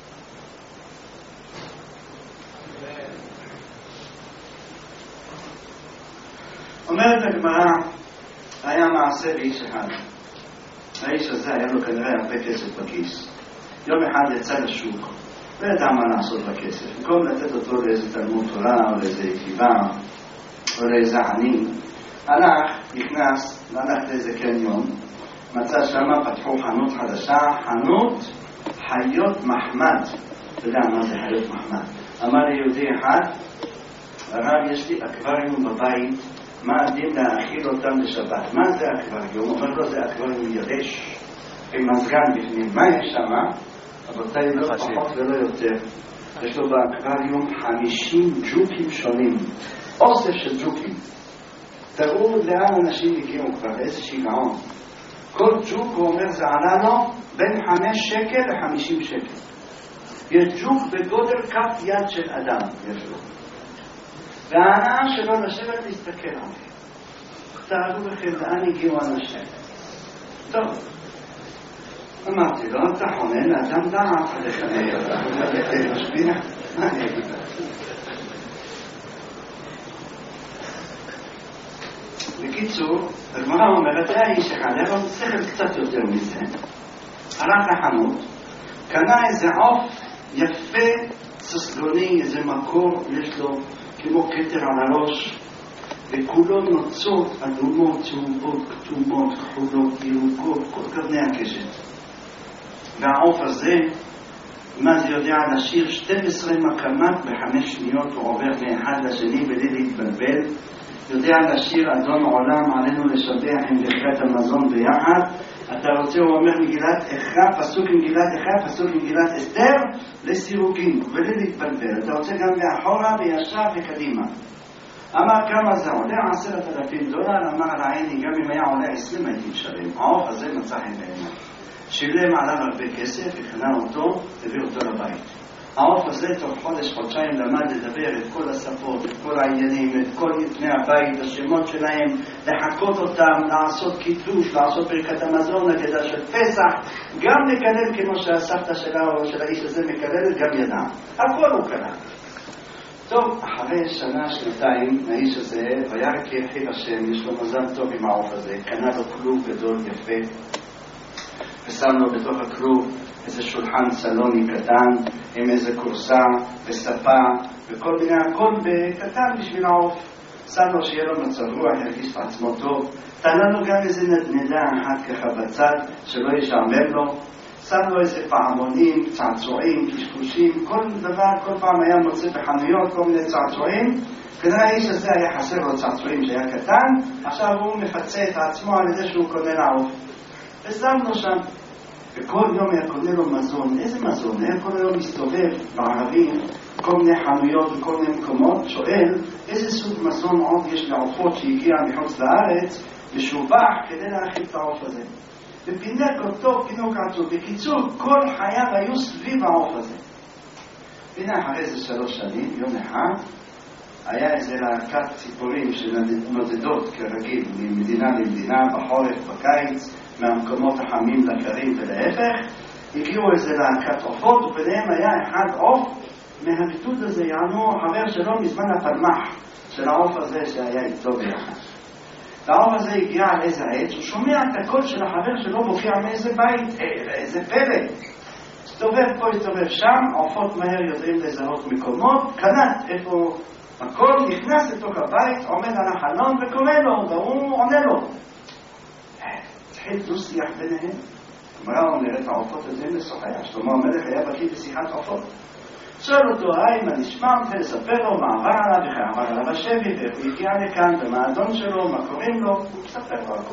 אומרת הגמרא, היה מעשה באיש אחד. האיש הזה היה לו כנראה הרבה כסף בכיס. יום אחד יצא לשוק, לא ידע מה לעשות בכסף. במקום לתת אותו לאיזה תלמוד תורה, או לאיזה ישיבה, או לאיזה עני, הלך, נכנס, הלך לאיזה קניון, מצא שמה, פתחו חנות חדשה, חנות חיות מחמד. אתה יודע מה זה חיות מחמד? אמר ליהודי אחד, הרב, יש לי אקווריום בבית, מה הדין להאכיל אותם בשבת? מה זה אקווריום? הוא אומר לו, זה אקווריום יבש, עם מזגן בפנים. מה יש שם? רבותיי, לא פחות ולא יותר. יש לו באקווריום חמישים ג'וקים שונים. אוסף של ג'וקים. תראו לאן אנשים הגיעו כבר, איזה שיגעון. כל ג'וק, הוא אומר, זה עלה לו בין חמש שקל לחמישים שקל. יש ג'וק בגודל כף יד של אדם, יש לו. וההנאה שלו לשבת להסתכל עליהם. תארו לכם לאן הגיעו אנשים. טוב. אמרתי לו, אתה חונה לאדם דעת עליך נהירה. אתה משפיע? מה אני אגיד לך? בקיצור, הגמרא אומרת, היה איש אחד, אבל צריך קצת יותר מזה. הלך לחנות, קנה איזה עוף יפה, ססגוני, איזה מקור יש לו כמו כתר על הראש, וכולו נוצות אדומות, צהובות, כתומות, כחולות, ירוקות, כל כבני הקשת. והעוף הזה, מה זה יודע לשיר שתים עשרה מקמת בחמש שניות, הוא עובר מאחד לשני בלי להתבלבל. יודע לשיר אדון עולם, עלינו לשבח עם ברכת המזון ביחד. אתה רוצה, הוא אומר מגילת איכה, פסוק מגילת איכה, פסוק מגילת אסתר, לסירוגין, בלי להתבלבל. אתה רוצה גם לאחורה וישר וקדימה. אמר כמה זה עולה? עשרת אלפים דולר. אמר על העיני, גם אם היה עולה עשרים הייתי משלם. העוף הזה מצא חן בעיניו. שילם עליו הרבה כסף, הכנה אותו, הביא אותו לבית. העוף הזה תוך חודש, חודשיים למד לדבר את כל השפות, את כל העניינים, את כל פני הבית, השמות שלהם, לחכות אותם, לעשות קידוש, לעשות ברכת המזון, הגדה של פסח, גם לקלל כמו שהסבתא שלה או של האיש הזה מקללת, גם ידע. הכל הוא קלל. טוב, אחרי שנה, שנתיים, האיש הזה, וירא כי ירחיב השם, יש לו מזל טוב עם העוף הזה, קנה לו כלוב גדול יפה, ושם לו בתוך הכלוב איזה שולחן סלוני קטן, עם איזה קורסה וספה, וכל מיני, הכל בקטן בשביל העוף. שם לו שיהיה לו מצב רוח, ירגיש את עצמו טוב. תנה לו גם איזה נדנדה אחת ככה בצד, שלא ישעמם לו. שם לו איזה פעמונים, צעצועים, קשקושים, כל דבר, כל פעם היה מוצא בחנויות כל מיני צעצועים. כנראה האיש הזה היה חסר לו צעצועים שהיה קטן, עכשיו הוא מפצה את עצמו על ידי שהוא קונה לעוף. ושם לו שם. וכל יום היה קונה לו מזון. איזה מזון? היה כל היום מסתובב בערבים, כל מיני חנויות וכל מיני מקומות, שואל איזה סוג מזון עוד יש לעופות שהגיע מחוץ לארץ, משובח כדי להאכיל את העוף הזה. ופינק אותו, פינוק עצוב. בקיצור, כל חייו היו סביב העוף הזה. הנה אחרי איזה שלוש שנים, יום אחד, היה איזה להקת ציפורים שנודדות כרגיל ממדינה למדינה, בחורף, בקיץ, מהמקומות החמים לקרים ולהפך. הגיעו איזה להקת עופות, וביניהם היה אחד עוף מהגדוד הזה, יענו חבר שלו מזמן הפלמח של העוף הזה שהיה איתו ביחד. והעוף הזה הגיע על איזה עץ, הוא שומע את הקול של החבר שלו מופיע מאיזה בית, איזה פלא. הסתובב פה, הסתובב שם, העופות מהר יודעים לזהות מקומות, קנת איפה הכל, נכנס לתוך הבית, עומד על החלון וקורא לו, והוא עונה לו. התחיל דו שיח ביניהם. אמרה, הוא נראה את העופות הזה לשוחח. שלמה המלך היה בקיא בשיחת עופות. שואל אותו, היי, מה נשמע? מתחיל לספר לו מה עבר עליו, וכי עבר עליו השבי, ואיך הוא הגיע לכאן, ומה האדון שלו, מה קוראים לו, הוא מספר לו הכל.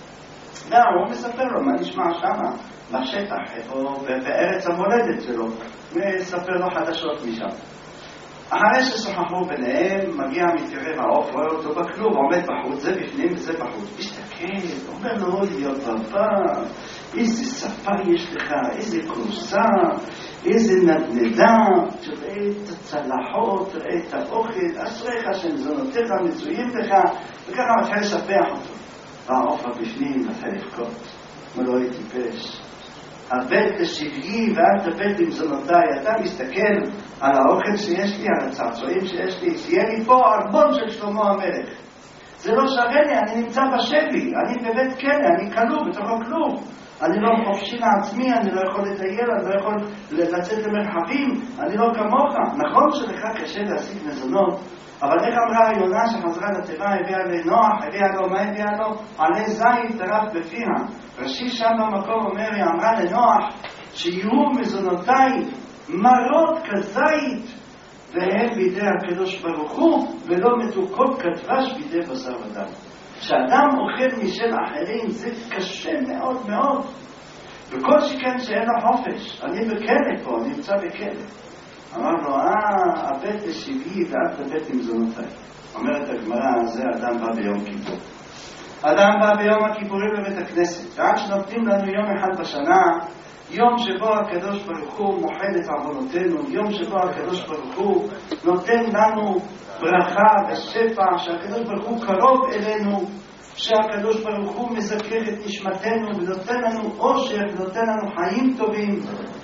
והוא מספר לו מה נשמע שמה, בשטח, איפה, בארץ המולדת שלו, ומספר לו חדשות משם. אחרי ששוחחו ביניהם, מגיע מתקרב העוף, רואה אותו בכלוב, עומד בחוץ, זה בפנים וזה בחוץ. מסתכל, אומר לו, אוי, בבא, איזה שפה יש לך, איזה קורסה, איזה נדנדה, תראה את הצלחות, תראה את האוכל, אשריך שמזונותיך מצויים לך, וככה מתחיל לספח אותו. העוף הבפנים מתחיל לבכות, אומר לו, אוי טיפש. הבט לשבעי ואל תבט עם זונותיי. אתה מסתכל על האוכל שיש לי, על הצעצועים שיש לי, שיהיה לי פה ארבון של שלמה המלך. זה לא שווה לי, אני נמצא בשבי, אני בבית כלא, אני כלוא בתוך הכלוב. אני לא חופשי לעצמי, אני לא יכול לטייל, אני לא יכול לצאת למרחבים, אני לא כמוך. נכון שלך קשה להשיג מזונות, אבל איך אמרה היונה שחזרה לתיבה, הביאה לנוח, הביאה לו, מה הביאה לו? עלי זית טרף בפיה. ראשי שם במקום אומר, היא אמרה לנוח, שיהיו מזונותיי מרות כזית, והם בידי הקדוש ברוך הוא, ולא מתוקות כדבש בידי בשר ודם. כשאדם אוכל משל אחרים, זה קשה מאוד מאוד. וכל שכן שאין לו חופש. אני בכלא פה, אני נמצא בכלא. אמר לו, אה, הבט לשבעי ואל תבט עם זונותיי. אומרת הגמרא, זה אדם בא ביום כיפור. אדם בא ביום הכיפורים לבית הכנסת, ועד שנותנים לנו יום אחד בשנה, יום שבו הקדוש ברוך הוא מוחל את עוונותינו, יום שבו הקדוש ברוך הוא נותן לנו ברכה ושפע, שהקדוש ברוך הוא קרוב אלינו, שהקדוש ברוך הוא מזכר את נשמתנו ונותן לנו אושר ונותן לנו חיים טובים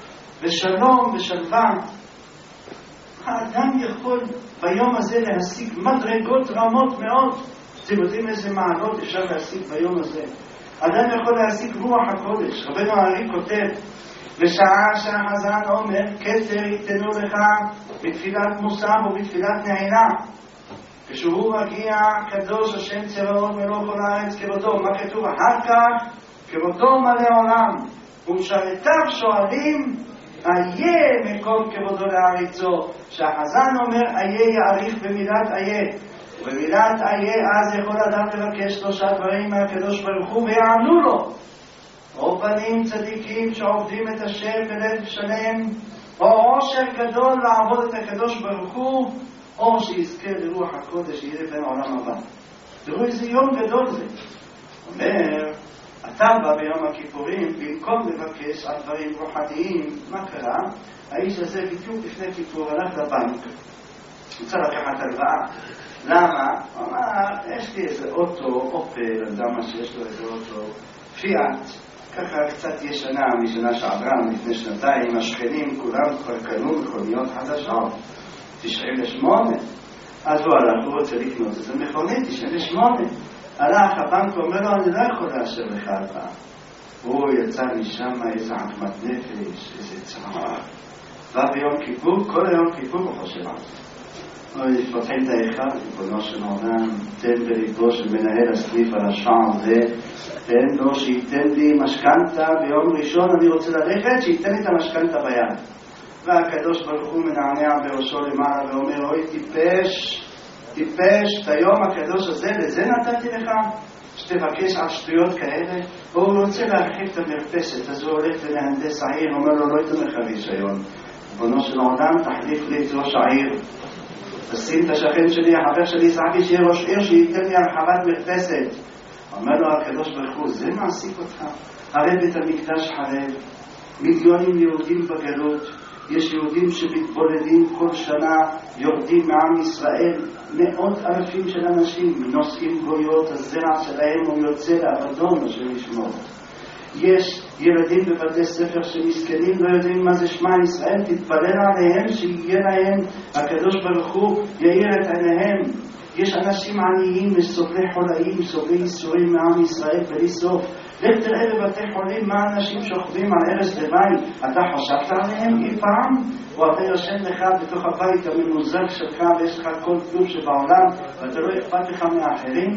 ושלום ושלווה. האדם יכול ביום הזה להשיג מדרגות רמות מאוד. אתם יודעים איזה מעלות אפשר להשיג ביום הזה? אדם יכול להשיג רוח הקודש. רבנו הארי כותב ושעה שהחזן אומר כתר ייתנו לך בתפילת מוסף ובתפילת נעילה. כשהוא מגיע קדוש השם צבאות מלוא כל הארץ כבודו, מה כתוב אחר כך? כבודו מלא עולם, ומשרתיו שואלים איה מקום כבודו לארצו. שהחזן אומר איה יאריך במילת איה, ובמילת איה אז יכול אדם לבקש שלושה דברים מהקדוש ברוך הוא ויענו לו, או בנים צדיקים שעובדים את השם בלב שלם, או עושר גדול לעבוד את הקדוש ברוך הוא, או שיזכה לרוח הקודש יהיה בן העולם הבא. תראו איזה יום גדול זה. אומר, אתה בא ביום הכיפורים, במקום לבקש על דברים רוחניים, מה קרה? האיש הזה בדיוק לפני כיפור הלך לבנק, רוצה לקחת הלוואה. למה? הוא אמר, יש לי איזה אוטו, אופל, אני יודע מה שיש לו איזה אוטו, פיאט, ככה קצת ישנה משנה שעברה, לפני שנתיים, השכנים כולם כבר קנו מכוניות חדשות, תשעים ושמונה. אז הוא הלך, הוא רוצה לקנות איזה מכונית, תשעים ושמונה. הלך, הבנק אומר לו, אני לא יכול לאשר לך הלוואה. הוא יצא משם איזה עקמת נפש, איזה צער. בא ביום כיפור, כל היום כיפור הוא חושב על זה. הוא פותחים את האחד, ריבונו של עולם, תן בליבו של מנהל הסניף על השער הזה, תן לו שייתן לי משכנתה ביום ראשון, אני רוצה ללכת, שייתן לי את המשכנתה ביד. והקדוש ברוך הוא מנענע בראשו למעלה ואומר, אוי טיפש, טיפש, את היום הקדוש הזה, לזה נתתי לך? שתבקש על שטויות כאלה? הוא רוצה להרחיב את המרפסת, אז הוא הולך למהנדס העיר, אומר לו, לא ייתן לך רישיון. ריבונו של עולם, תחליף לי את ראש העיר. תשים את השכן שלי, החבר שלי, צעקי שיהיה ראש עיר, שייתן לי הרחבת מרפסת. אומר לו הקדוש ברוך הוא, זה מעסיק אותך? הרי בית המקדש חרב, מיליונים יהודים בגלות, יש יהודים שמתבוללים כל שנה, יורדים מעם ישראל, מאות אלפים של אנשים נושאים גויות, הזרע שלהם הוא יוצא לאבדון אשר ישמור. יש ילדים בבתי ספר שמסכנים, לא יודעים מה זה שמע ישראל, תתפלל עליהם שיהיה להם, הקדוש ברוך הוא יאיר את עיניהם. יש אנשים עניים, סובלי חולאים, סובלי ייסורים מעם ישראל בלי סוף. לך תראה בבתי חולים מה אנשים שוכבים על ערש לוואי. אתה חשבת עליהם אי פעם? או אתה יושן לך בתוך הבית הממוזג שלך ויש לך כל טוב שבעולם ואתה לא אכפת לך מאחרים?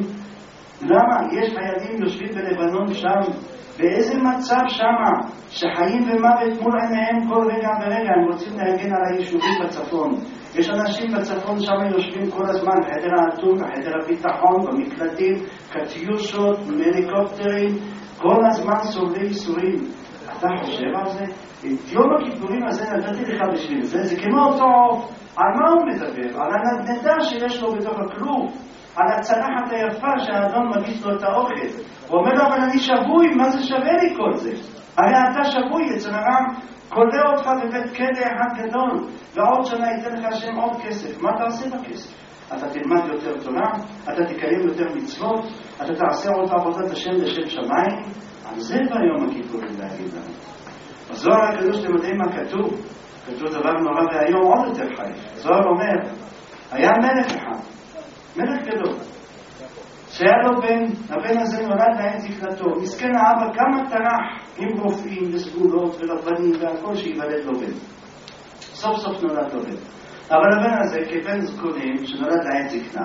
למה? יש חיילים יושבים בלבנון שם, באיזה מצב שמה שחיים ומוות מול עיניהם כל רגע ורגע, הם רוצים להגן על היישובים בצפון. יש אנשים בצפון שם יושבים כל הזמן, חדר האטום, חדר הביטחון, במקלטים, קטיושות, מליקופטרים, כל הזמן סובלי ייסורים. אתה חושב על זה? את יום הכיפורים הזה נתתי לך בשביל זה, זה כמו אותו, על מה הוא מדבר? על הנדנדה שיש לו בתוך הכלוב, על הצלחת היפה שהאדון מגיש לו את האוכל. הוא אומר לו, אבל אני שבוי, מה זה שווה לי כל זה? הרי אתה שבוי, אצל הרם קולה אותך בבית כלא אחד גדול, ועוד שנה ייתן לך השם עוד כסף. מה אתה עושה בכסף? אתה תלמד יותר תורה, אתה תקיים יותר מצוות, אתה תעשה עוד עבודת השם לשם שמיים. על זה ביום הכיפורים להגיד לנו. בזוהר הקדוש אתם יודעים מה כתוב? כתוב דבר נורא והיום עוד יותר חי. זוהר אומר, היה מלך אחד, מלך גדול, שהיה לו בן, הבן הזה נולד לעת זקנתו. מסכן האבא כמה טרח עם רופאים וסגולות ורבנים והכל שיוולד לו בן. סוף סוף נולד לו בן. אבל הבן הזה כבן זקונים שנולד לעת זקנה,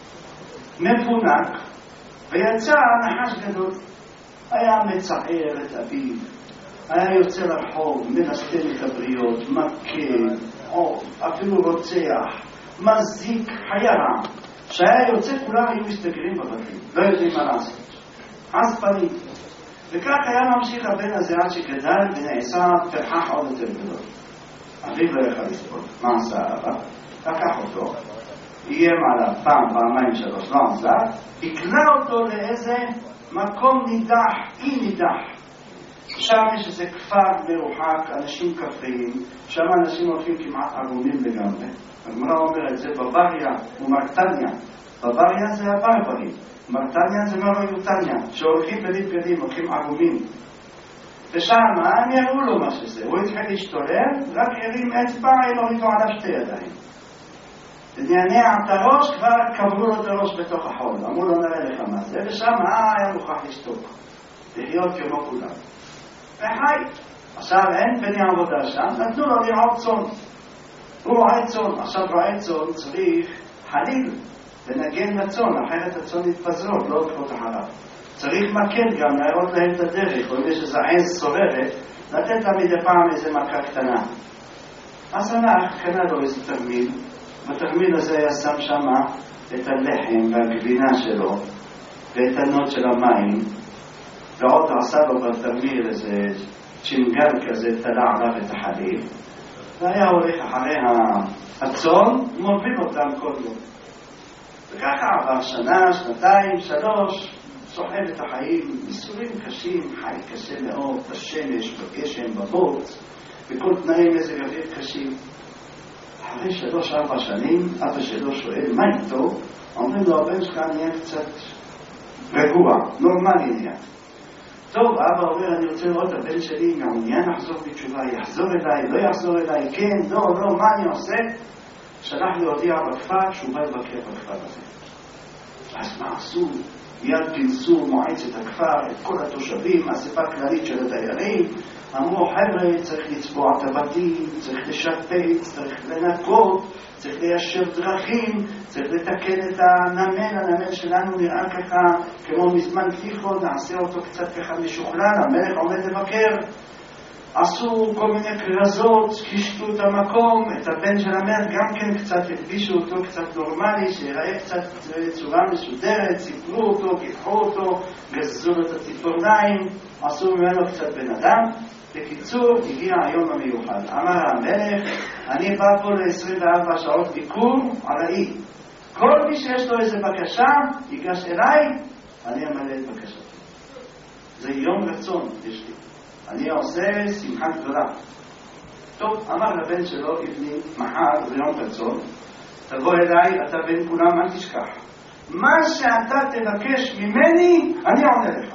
מפונק, ויצא נחש גדול. היה מצער את אביו, היה יוצא לרחוב, מנסתם את הבריות, מכה, או אפילו רוצח, מזיק, חיירה. שהיה יוצא כולם היו מסתגרים בבתים, לא יודעים מה לעשות. אז פנים. וכך היה ממשיך הבן הזה עד שגדל ונעשה פרחח עוד יותר גדול. אביו לא יכל לסבול. מה עשה אבא? לקח אותו, איים עליו פעם, פעמיים, שלוש, לא עשה, הקנה אותו לאיזה מקום נידח, אי נידח. שם יש איזה כפר מרוחק, אנשים כפריים, שם אנשים הולכים כמעט ערומים לגמרי. הגמרא אומרת, זה בבריה ומרטניה. בבריה זה הברברים, מרטניה זה מרויוטניה, שהולכים בלי בגדים, הולכים ערומים. ושם, הם יראו לו מה שזה, הוא התחיל להשתולל, רק הרים אצבע, הורידו עליו שתי ידיים. ונענע את הראש, כבר קברו לו את הראש בתוך החול, אמרו לו נראה לך מה זה, ושם היה מוכרח לשתוק, לחיות כמו כולם. וחי, עכשיו אין בני עבודה שם, נתנו לו לרעות צאן. הוא רואה צאן, עכשיו רואה צאן צריך חליל, לנגן לצאן, אחרת הצאן יתפזרות, לא הולכות אחריו. צריך מקל גם להראות להם את הדרך, או אם יש איזו עז סוררת, לתת לה מדי פעם איזה מכה קטנה. אז הלך, קנה לו איזה תרמיל, בתרמיל הזה היה שם שמה את הלחם והגבינה שלו, ואת הנוט של המים, ועוד עשה לו בתרמיל איזה צ'ינגל כזה, תלה עליו את החליל, והיה הולך אחרי הצאן, מוביל אותם כל יום. וככה עבר שנה, שנתיים, שלוש, סוחב את החיים, ניסורים קשים, חי קשה מאוד, בשמש, בגשם, בבוץ, בכל תנאי מזג אוויר קשים. אחרי שלוש, ארבע שנים, אבא שלו שואל, מה איתו? אומרים לו, הבן שלך נהיה קצת רגוע, נורמלי נהיה. טוב, אבא אומר, אני רוצה לראות, הבן שלי מעוניין לחזור בתשובה, יחזור אליי, לא יחזור אליי, כן, לא, לא, מה אני עושה? שלח לי הודיע בכפר, שהוא בא לבקר בכפר הזה. אז מה עשו? מיד כינסו מועצת הכפר, את כל התושבים, אספה כללית של הדיירים, אמרו, חבר'ה, צריך לצבוע את הבתים, צריך לשפץ, צריך לנקות, צריך ליישר דרכים, צריך לתקן את הנמן, הנמן שלנו נראה ככה כמו מזמן פתיחו, נעשה אותו קצת ככה משוכלל, המלך עומד לבקר, עשו כל מיני קרזות, קישטו את המקום, את הבן של המלך גם כן קצת הקדישו אותו קצת נורמלי, שיראה קצת צורה מסודרת, סיפרו אותו, גיחו אותו, גזזו את הציפורניים, עשו ממנו קצת בן אדם. בקיצור, הגיע היום המיוחד. אמר המלך, אני בא פה ל-עשרים וארבע שעות ביקור על האי. כל מי שיש לו איזה בקשה, ייגש אליי, אני אמלא את בקשתי. זה יום רצון, יש לי. אני עושה שמחה גדולה. טוב, אמר לבן שלו, אבני, מחר זה יום רצון, תבוא אליי, אתה בן כולם, אל תשכח. מה שאתה תבקש ממני, אני עונה לך.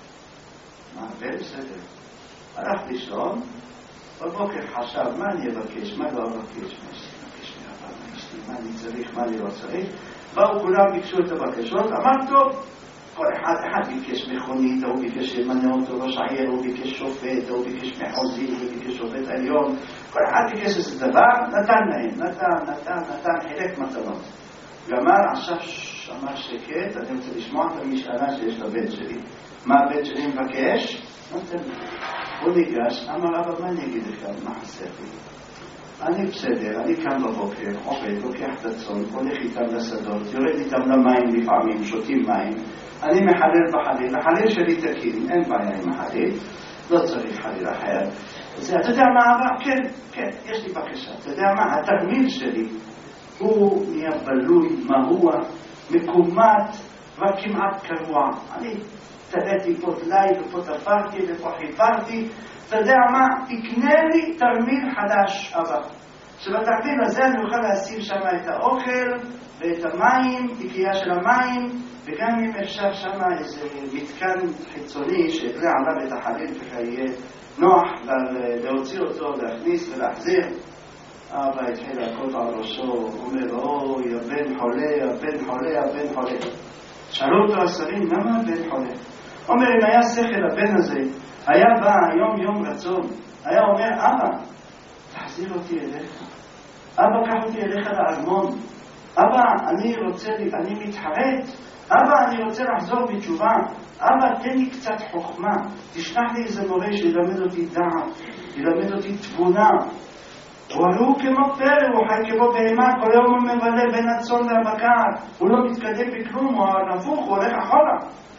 מה, בן בסדר. הלך לישון, בבוקר חשב, מה אני אבקש, מה לא אבקש, מה יש לי לבקש מהבא, מה יש לי, מה אני צריך, מה אני לא צריך. באו כולם, ביקשו את הבקשות, אמר טוב, כל אחד, אחד ביקש מכונית, הוא ביקש למנה אותו ראש העיר, הוא ביקש שופט, הוא ביקש מחוזי, הוא ביקש שופט עליון, כל אחד ביקש איזה דבר, נתן להם, נתן, נתן, נתן, חילק מתנות. גמר, עכשיו אמר שקט, אני רוצה לשמוע את המשאלה שיש לבן שלי. מה הבן שלי מבקש? נתן לי. הוא ניגש, אמר, אבל מה אני אגיד לך, מה חסר לי? אני בסדר, אני קם בבוקר, עובד, לוקח את הצאן, הולך איתם לשדות, יורד איתם למים לפעמים, שותים מים, אני מחלל בחליל, החליל שלי תקין, אין בעיה עם החליל, לא צריך חליל אחר. אז אתה יודע מה אמר? כן, כן, יש לי בקשה. אתה יודע מה? התרמיל שלי הוא נהיה בלוי, מהוע, מקומט, וכמעט קרוע. אני תדעתי פה דלי ופה תפרתי ופה חיפרתי. אתה יודע מה? תקנה לי תרמיל חדש, אבא. שבתרמיל הזה אני אוכל להשים שם את האוכל ואת המים, תקייה של המים, וגם אם אפשר שם איזה מתקן חיצוני שיתלה עליו את החליל ככה יהיה נוח להוציא אותו, להכניס ולהחזיר. אבא התחיל להכות על ראשו, אומר, אוי, הבן חולה, הבן חולה, הבן חולה. שאלו אותו השרים, למה הבן חולה? אומר, אם היה שכל הבן הזה, היה בא יום יום רצון, היה אומר, אבא, תחזיר אותי אליך. אבא, קח אותי אליך לארמון. אבא, אני רוצה, אני מתחרט. אבא, אני רוצה לחזור בתשובה. אבא, תן לי קצת חוכמה. תשלח לי איזה מורה שילמד אותי דעת, ילמד אותי תבונה. הוא הוא כמו פרא, הוא חי כמו בהמה, כל יום הוא מבלה בין הצאן והבקר. הוא לא מתקדם בכלום, הוא נפוך, הוא הולך אחורה.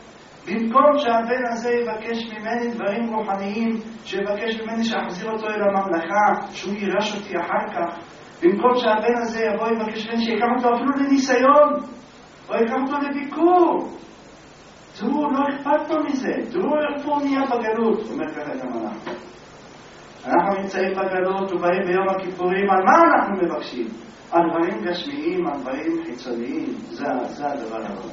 במקום שהבן הזה יבקש ממני דברים רוחניים, שיבקש ממני שאחזיר אותו אל הממלכה, שהוא יירש אותי אחר כך. במקום שהבן הזה יבוא יבקש ממני שיקח אותו אפילו לניסיון, או יקח אותו לביקור. תראו, לא אכפת לו מזה. תראו איך הוא נהיה בגלות. אומר ככה גם אנחנו. אנחנו נמצאים בגלות ובאים ביום הכיפורים. על מה אנחנו מבקשים? על דברים גשמיים, על דברים חיצוניים. זה, זה הדבר הנכון.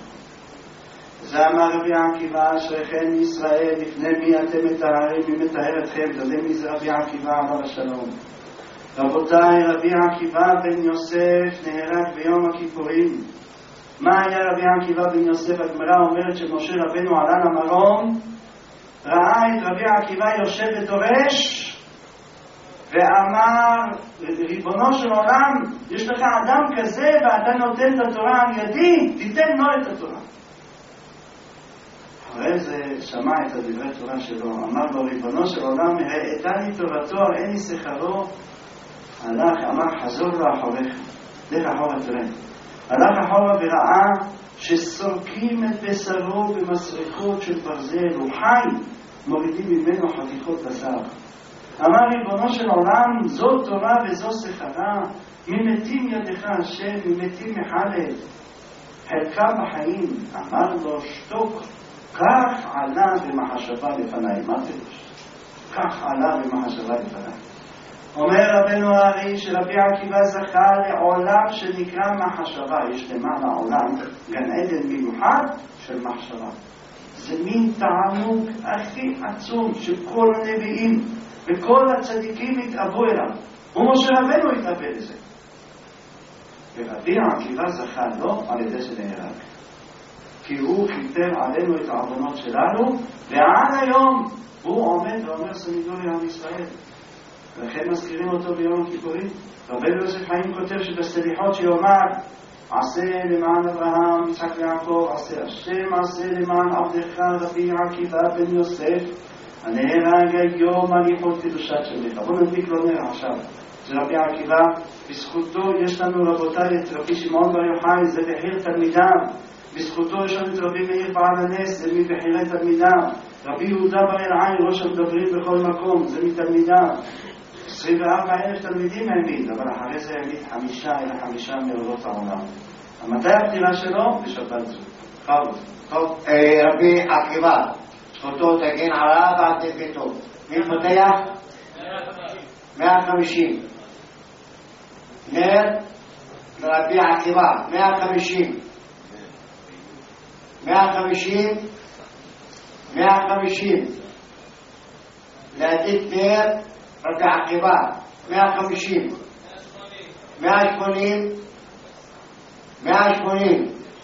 זה אמר רבי עקיבא, אשריכם ישראל, לפני מי אתם מטהרים, מי מטהר אתכם? אתה יודע מי זה רבי עקיבא, אמר השלום. רבותיי, רבי עקיבא בן יוסף נהרג ביום הכיפורים. מה היה רבי עקיבא בן יוסף? הגמרא אומרת שמשה רבנו עלה למרום, ראה את רבי עקיבא יושב ודורש, ואמר, ריבונו של עולם, יש לך אדם כזה ואתה נותן את התורה על ידי, תיתן לו את התורה. אחרי זה שמע את הדברי תורה שלו, אמר לו, ריבונו של עולם, הראיתני תורתו על אין שכרו, הלך, אמר, חזור לו אחריך, לך אחורה תראה. הלך אחורה וראה שסורקים את בשרו במסריחות של ברזל, הוא חי, מורידים ממנו חתיכות בשר. אמר ריבונו של עולם, זו תורה וזו שכרה, ממתים ידך השם, ממתים מחלת, חלקם בחיים. אמר לו, שתוק, כך עלה במחשבה לפניי. מה פירוש? כך עלה במחשבה לפניי. אומר רבנו הארי שרבי עקיבא זכה לעולם שנקרא מחשבה. יש למעלה עולם, גן עדן מיוחד של מחשבה. זה מין תענוג הכי עצום שכל הנביאים וכל הצדיקים התאבו אליו. ומשה רבנו התאבא לזה. ורבי עקיבא זכה לו על ידי שנהרג. כי הוא כיפר עלינו את העוונות שלנו, ועד היום הוא עומד ואומר סניגוריה לעם ישראל. ולכן מזכירים אותו ביום הכיפורים. רבנו יוסף חיים כותב שבסליחות שיאמר, עשה למען אברהם, יצחק ויעקב, עשה השם, עשה למען עבדך רבי עקיבא בן יוסף, הנהרג היום על ייחוד קדושת שמך. בוא נדליק לו נר עכשיו. זה רבי עקיבא, בזכותו יש לנו רבותיי את רבי שמעון בר יוחאי, זה בחיר תלמידיו. בזכותו יש לנו את רבי מאיר בעל הנס, זה מבחירי תלמידיו. רבי יהודה בר אלעאי, ראש המדברים בכל מקום, זה מתלמידיו. עשרים וארבעה אלף תלמידים העמיד, אבל אחרי זה העמיד חמישה אלא חמישה מעולות העולם. מתי הפטירה שלו? בשבת זו. חבוד. טוב, רבי עקיבא, זכותו תגן עליו ועד ביתו. מי פותח? מאה וחמישים. נר לרבי עקיבא, מאה וחמישים. מאה וחמישים. מאה וחמישים. להדליק נר רבי עקיבא, מאה וחמישים. מאה ושמונים. מאה ושמונים.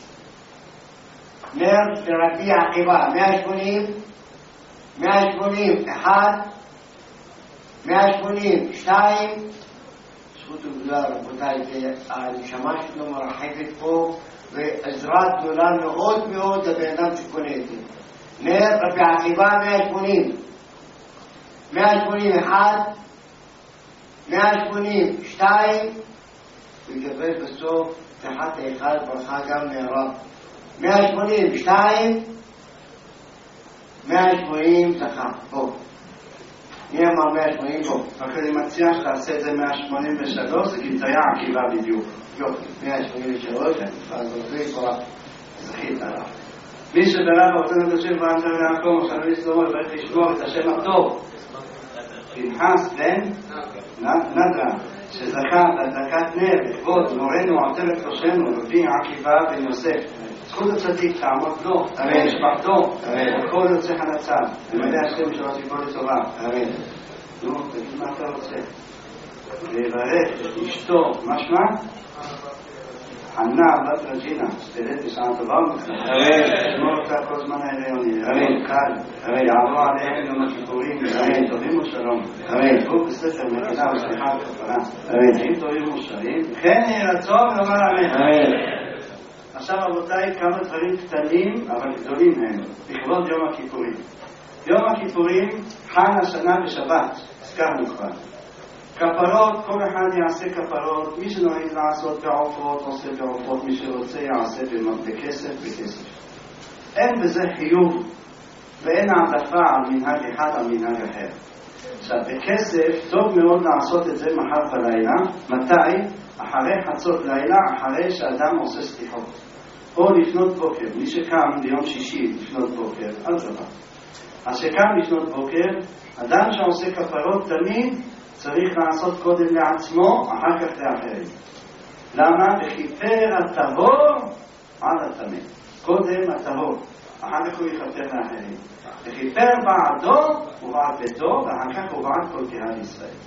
נר לרבי עקיבא, מאה ושמונים. מאה ושמונים, אחד. מאה ושמונים, שתיים. זכות גדולה רבותיי, הנשמה שלנו מרחקת פה, ועזרה גדולה מאוד מאוד לבן אדם שקונה את זה. נר רבי עקיבא, מאה ושמונים. מאה ושמונים, אחד. מאה ושמונים, שתיים. וגבל בסוף תחת האחד ברכה גם מהרב. מאה ושמונים, שתיים. מאה ושמונים, זכה. בוא. מי אמר מאה ושמונים פה? רק אני מציע שתעשה את זה מאה שמונים ושלוש, זה גיטריה עקיבא בדיוק. יופי, מאה שמונים ושלוש, אז עוברי כבר זכית עליו. מי שדלה ורוצה לדשם ואנתר יעקב, עכשיו לסלומו, וברך לשמור את השם הטוב. פנחס בן נדרה, שזכה בהדלקת נר לכבוד מורנו עטרת ראשנו, רבי עקיבא בן יוסף. זכות הצדיק תעמוד לו, משפחתו, וכל יוצא חלציו. ומלא השם שלו תיפול לטובה. אמן. נו, תגיד מה אתה רוצה? לברך את אשתו, מה שמה? חנה בת רג'ינה, שתלד בשעה טובה ומתחילה. שמור אותה כל זמן ההיריוני. אמן. קל. יעבור עליהם יום הכיפורים. אמן. טובים ושלום. אמן. תקעו בסתר מחילה וסליחה וכפרה. אמן. חיים טובים ושרים. כן יהי רצון ואומר אמן. אמן. עכשיו רבותיי, כמה דברים קטנים אבל גדולים הם לכבוד יום הכיפורים. יום הכיפורים חל השנה בשבת, הזכרנו כבר. כפרות, כל אחד יעשה כפרות, מי שנוהג לעשות בעופות עושה בעופות, מי שרוצה יעשה בכסף בכסף. אין בזה חיוב ואין העדפה על מנהג אחד על מנהג אחר. עכשיו בכסף טוב מאוד לעשות את זה מחר בלילה. מתי? אחרי חצות לילה, אחרי שאדם עושה סליחות. או לפנות בוקר, מי שקם ביום שישי לפנות בוקר, אל דבר. אז שקם לפנות בוקר, אדם שעושה כפרות תמיד צריך לעשות קודם לעצמו, אחר כך לאחרים. למה? וכיפר הטהור על הטמא. קודם הטהור, אחר כך הוא יכפר לאחרים. וכיפר בעדו ובעד ביתו, ואחר כך הוא בעד כל קהל ישראל.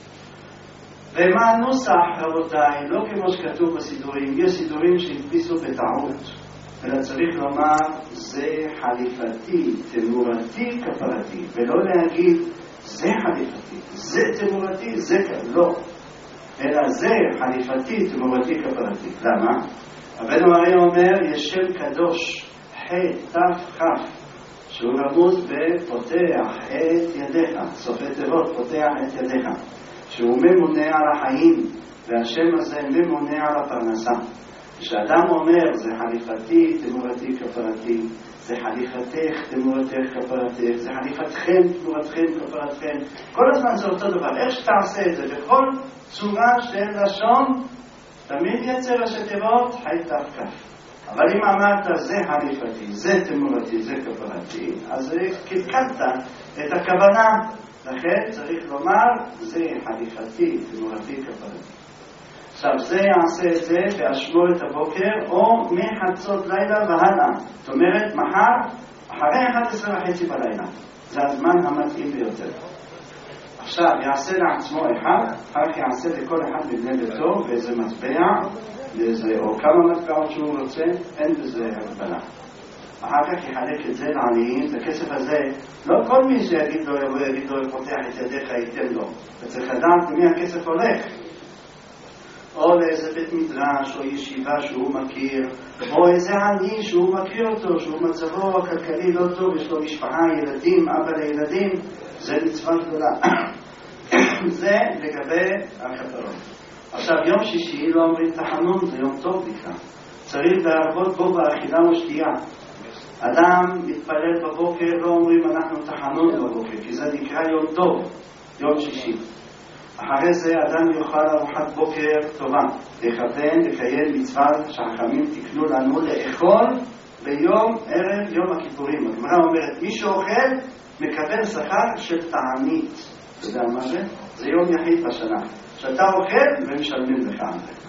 ומה הנוסח, רבותיי? לא כמו שכתוב בסידורים. יש סידורים שהדפיסו בטעות, אלא צריך לומר זה חליפתי, תמורתי, כפרתי, ולא להגיד זה חליפתי, זה תמורתי, זה לא. אלא זה חליפתי, תמורתי, כפרתי. למה? רבנו הרי אומר, יש שם קדוש, ח' ת' כ', שהוא רמוז בפותח את ידיך, סופי תיבות, פותח את ידיך, שהוא ממונה על החיים, והשם הזה ממונה על הפרנסה. כשאדם אומר, זה חליפתי, תמורתי, כפרתי, זה חליפתך, תמורתך, כפרתך, זה חליפתכם, תמורתכם, כפרתכם, כל הזמן זה אותו דבר. איך שתעשה את זה? בכל צורה של לשון, תמיד יצא ראשי תיבות, ח' ת' כ'. אבל אם אמרת, זה חליפתי, זה תמורתי, זה כפרתי, אז קלקלת את הכוונה. לכן צריך לומר, זה חליפתי, תמורתי, כפרתי. עכשיו, זה יעשה את זה באשמורת הבוקר, או מחצות לילה והלאה. זאת אומרת, מחר, אחרי אחת עשרה וחצי בלילה. זה הזמן המתאים ביותר. עכשיו, יעשה לעצמו אחד, אחר כך יעשה לכל אחד מבני ביתו, באיזה מטבע, באיזה, או כמה מטבעות שהוא רוצה, אין בזה הגבלה. אחר כך יחלק את זה לעניים, את הכסף הזה, לא כל מי שיגיד לו, יבוא יגיד לו, פותח את ידיך, ייתן לו. וצריך לדעת למי הכסף הולך. או לאיזה בית מדרש, או ישיבה שהוא מכיר, או איזה עני שהוא מכיר אותו, שהוא מצבו הכלכלי לא טוב, יש לו משפחה, ילדים, אבא לילדים, זה מצווה גדולה. זה לגבי הכפרות. עכשיו, יום שישי לא אומרים תחנון, זה יום טוב בכלל. צריך להרבות בו באכילה ושתייה. אדם מתפלל בבוקר, לא אומרים אנחנו תחנון בבוקר, כי זה נקרא יום טוב, יום שישי. אחרי זה אדם יאכל ארוחת בוקר טובה, לכוון, לקיים מצווה שהחכמים תקנו לנו לאכול ביום ערב יום הכיפורים. הגמרא אומרת, מי שאוכל מקבל שכר של תענית. אתה יודע מה זה? זה יום יחיד בשנה. שאתה אוכל ומשלמים לך על זה.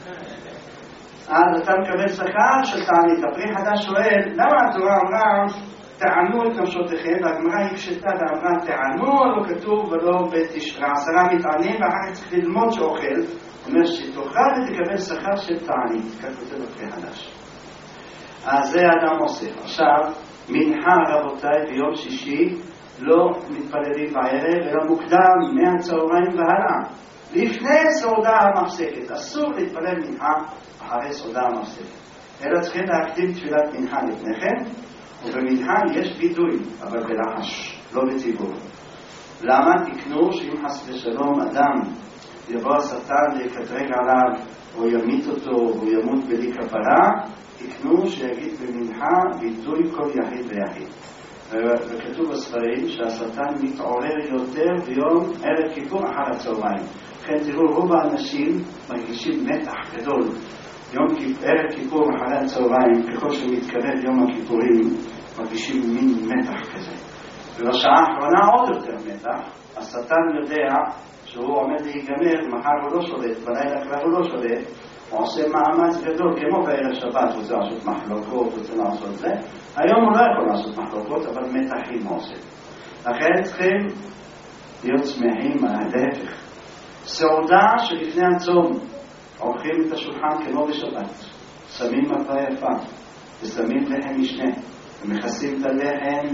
אז אתה מקבל שכר של תענית. הפרי חדש שואל, למה התורה אמרה תענו את נפשותיכם, והגמרא היא פשטה ואמרה תענו, לא כתוב ולא בתשרה, עשרה מתענים, ואחר כך צריך ללמוד שאוכל, אומר שתאכל ותקבל שכר של תענית, כך כותב הפרי חדש. אז זה אדם עושה. עכשיו, מנחה רבותיי ביום שישי, לא מתפללים בערב, אלא מוקדם מהצהריים והלאה. לפני סעודה המפסקת, אסור להתפלל מנחה אחרי סעודה המפסקת. אלא צריכים להקדים תפילת מנחה לפני כן, ובמנחה יש בידוי, אבל בלחש, לא בציבור. למה? תקנו שאם חס ושלום אדם יבוא השטן ויקטרג עליו, או ימית אותו, או ימות בלי כפרה, תקנו שיגיד במנחה בידוי כל יחיד ויחיד. וכתוב בספרים שהשטן מתעורר יותר ביום ערב כיפור אחר הצהריים. לכן תראו, רוב האנשים מרגישים מתח גדול. יום ערב כיפור אחרי הצהריים, ככל שמתקרב יום הכיפורים, מרגישים מין מתח כזה. ובשעה האחרונה עוד יותר מתח. השטן יודע שהוא עומד להיגמר, מחר הוא לא שולט, בלילה כבר הוא לא שולט, הוא עושה מאמץ גדול, כמו בערב שבת, הוא רוצה לעשות מחלוקות, הוא רוצה לעשות זה. היום הוא לא יכול לעשות מחלוקות, אבל מתחים הוא עושה. לכן צריכים להיות שמחים על ההפך. סעודה שלפני הצום, עורכים את השולחן כמו בשבת, שמים מפה יפה, ושמים לחם משנה, ומכסים את הלחם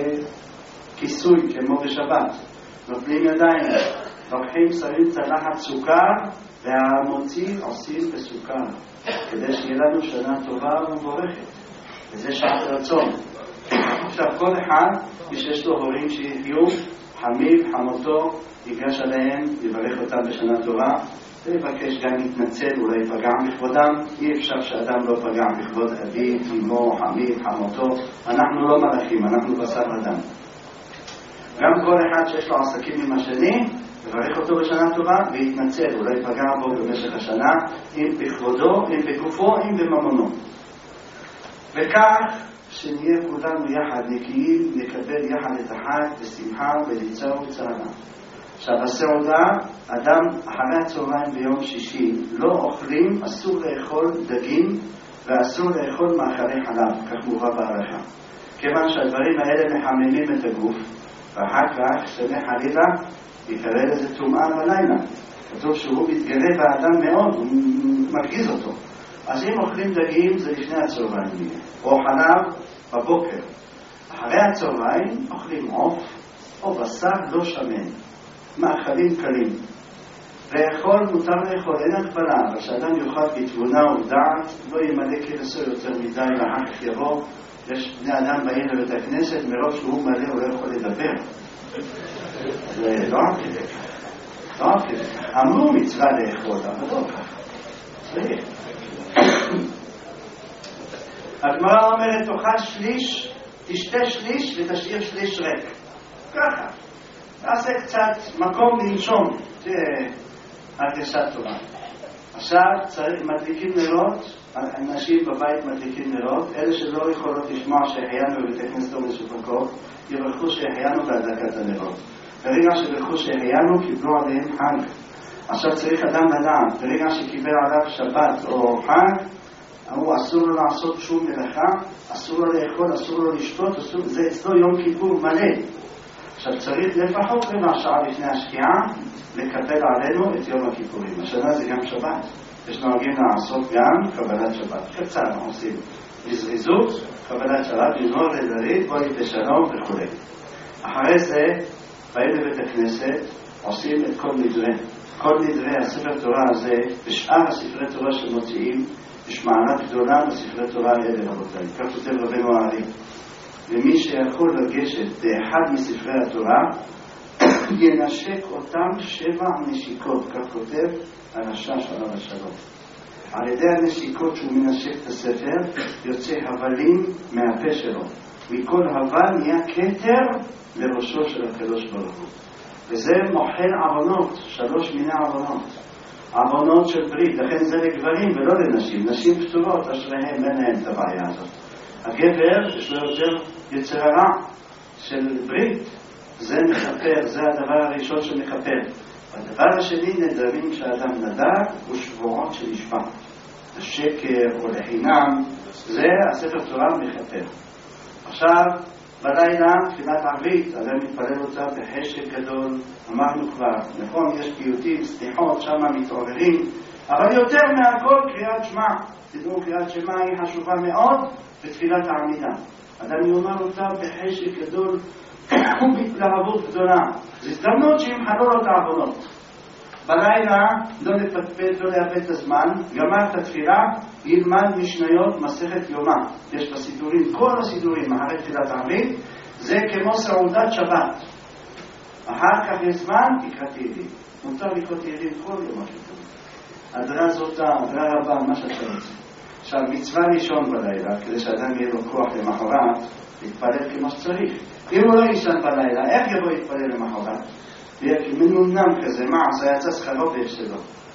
בכיסוי כמו בשבת, נוטלים ידיים, לוקחים, שמים צלחת סוכר, והמוציא עושים בסוכר, כדי שיהיה לנו שנה טובה ומבורכת. וזה שעת רצון. עכשיו כל אחד, מי שיש לו הורים שיחיו, חמיו, חמותו, ייגש עליהם, יברך אותם בשנה טובה, ויבקש גם להתנצל, אולי פגע בכבודם. אי אפשר שאדם לא פגע בכבוד אבי, אמו, חמיו, חמותו. אנחנו לא מלאכים, אנחנו בשר אדם. גם כל אחד שיש לו עסקים עם השני, יברך אותו בשנה טובה ויתנצל, אולי פגע בו במשך השנה, אם בכבודו, אם בגופו, אם בממונו. וכך שנהיה כולנו יחד נקיים, נקבל יחד את החג בשמחה וליצור וצהלה. עכשיו הסעודה, אדם אחרי הצהריים ביום שישי לא אוכלים, אסור לאכול דגים ואסור לאכול מאכלי חלב, כך מובא בערכה. כיוון שהדברים האלה מחממים את הגוף, ואחר כך שנה חלילה יקרא לזה טומאה בלילה. כתוב שהוא מתגלה באדם מאוד, הוא מרגיז אותו. אז אם אוכלים דגים זה לפני הצהריים, או חלב בבוקר. אחרי הצהריים אוכלים עוף, או בשר לא שמן, מאכלים קלים. לאכול מותר לאכול, אין הגבלה, אבל שאדם יאכל בתבונה ובדעת, לא ימלא כבשו יותר מדי ואחר כך יבוא. יש בני אדם באים לבית הכנסת, מרוב שהוא מלא הוא לא יכול לדבר. זה לא רק כדי כך. לא רק כדי כך. אמרו מצווה לאכול, אבל לא ככה. צריך. הגמרא אומרת, תאכל שליש, תשתה שליש ותשאיר שליש ריק. ככה. תעשה קצת מקום לנשום. תראה, הרגשת טובה. עכשיו צריך, מדליקים נרות, אנשים בבית מדליקים נרות, אלה שלא יכולות לשמוע שהחיינו בבית הכנסת או מסופקות, יברכו שהחיינו בהדלקת הנרות. ברגע שברכו שהחיינו, קיבלו עליהם חג. עכשיו צריך אדם לדעת, ברגע שקיבל עליו שבת או חג, הוא אסור לו לעשות שום מלאכה, אסור לו לאכול, אסור לו לשתות, אסור, זה אצלו יום כיפור מלא. עכשיו צריך לפחות רבע שעה לפני השקיעה לקבל עלינו את יום הכיפורים. השנה זה גם שבת. יש נוהגים לעשות גם קבלת שבת. קצר עושים בזריזות, קבלת שבת, לזמור לדרית, בואי בשלום וכו'. אחרי זה באים לבית הכנסת, עושים את כל נדרי. כל נדרי הספר תורה הזה, בשאר הספרי תורה שמוציאים, יש מעלה גדולה בספרי תורה האלה רבותיי. כך כותב רבנו הארי. ומי שיכול לגשת באחד מספרי התורה, ינשק אותם שבע נשיקות, כך כותב הרש"ש עליו השלום. על ידי הנשיקות שהוא מנשק את הספר, יוצא הבלים מהפה שלו. מכל הבל נהיה כתר לראשו של הקדוש ברוך הוא. וזה מוחל עוונות, שלוש מיני עוונות. עוונות של ברית, לכן זה לגברים ולא לנשים. נשים פטורות, אשריהם, אין להם את הבעיה הזאת. הגבר יש לו יותר יצר הרע של ברית, זה מחפר, זה הדבר הראשון שמחפר. הדבר השני, נדרים שאדם נדר, הוא שבועות שנשבע. השקר או לחינם, זה הספר תורה מחפר. עכשיו, בלילה, תפילת ערבית, אדם מתפלל אותה בחשק גדול, אמרנו כבר, נכון, יש פיוטים, סליחות, שם מתעוררים, אבל יותר מהכל קריאת שמע. תדעו, קריאת שמע היא חשובה מאוד בתפילת העמידה. אדם יאמר אותה בחשק גדול ובהתלהבות גדולה. זו הזדמנות שימחלו לו את העוונות. בלילה לא לפטפט, לא לאבד את הזמן, גמר את התפילה, ילמד משניות מסכת יומא. יש בסידורים, כל הסידורים אחרי תפילת הערבית, זה כמו סעודת שבת. אחר כך יש זמן, תקרא תהילים. מותר לקרוא תהילים כל יום הכיפור. הדרה זאת, הדרה רבה, מה שאתה רוצה. עכשיו, מצווה לישון בלילה, כדי שאדם יהיה לו כוח למחרת, להתפלל כמו שצריך. אם הוא לא יישן בלילה, איך יבוא להתפלל למחרת? יהיה כמנומנם כזה, מה? זה יצא שכרו והפסדו.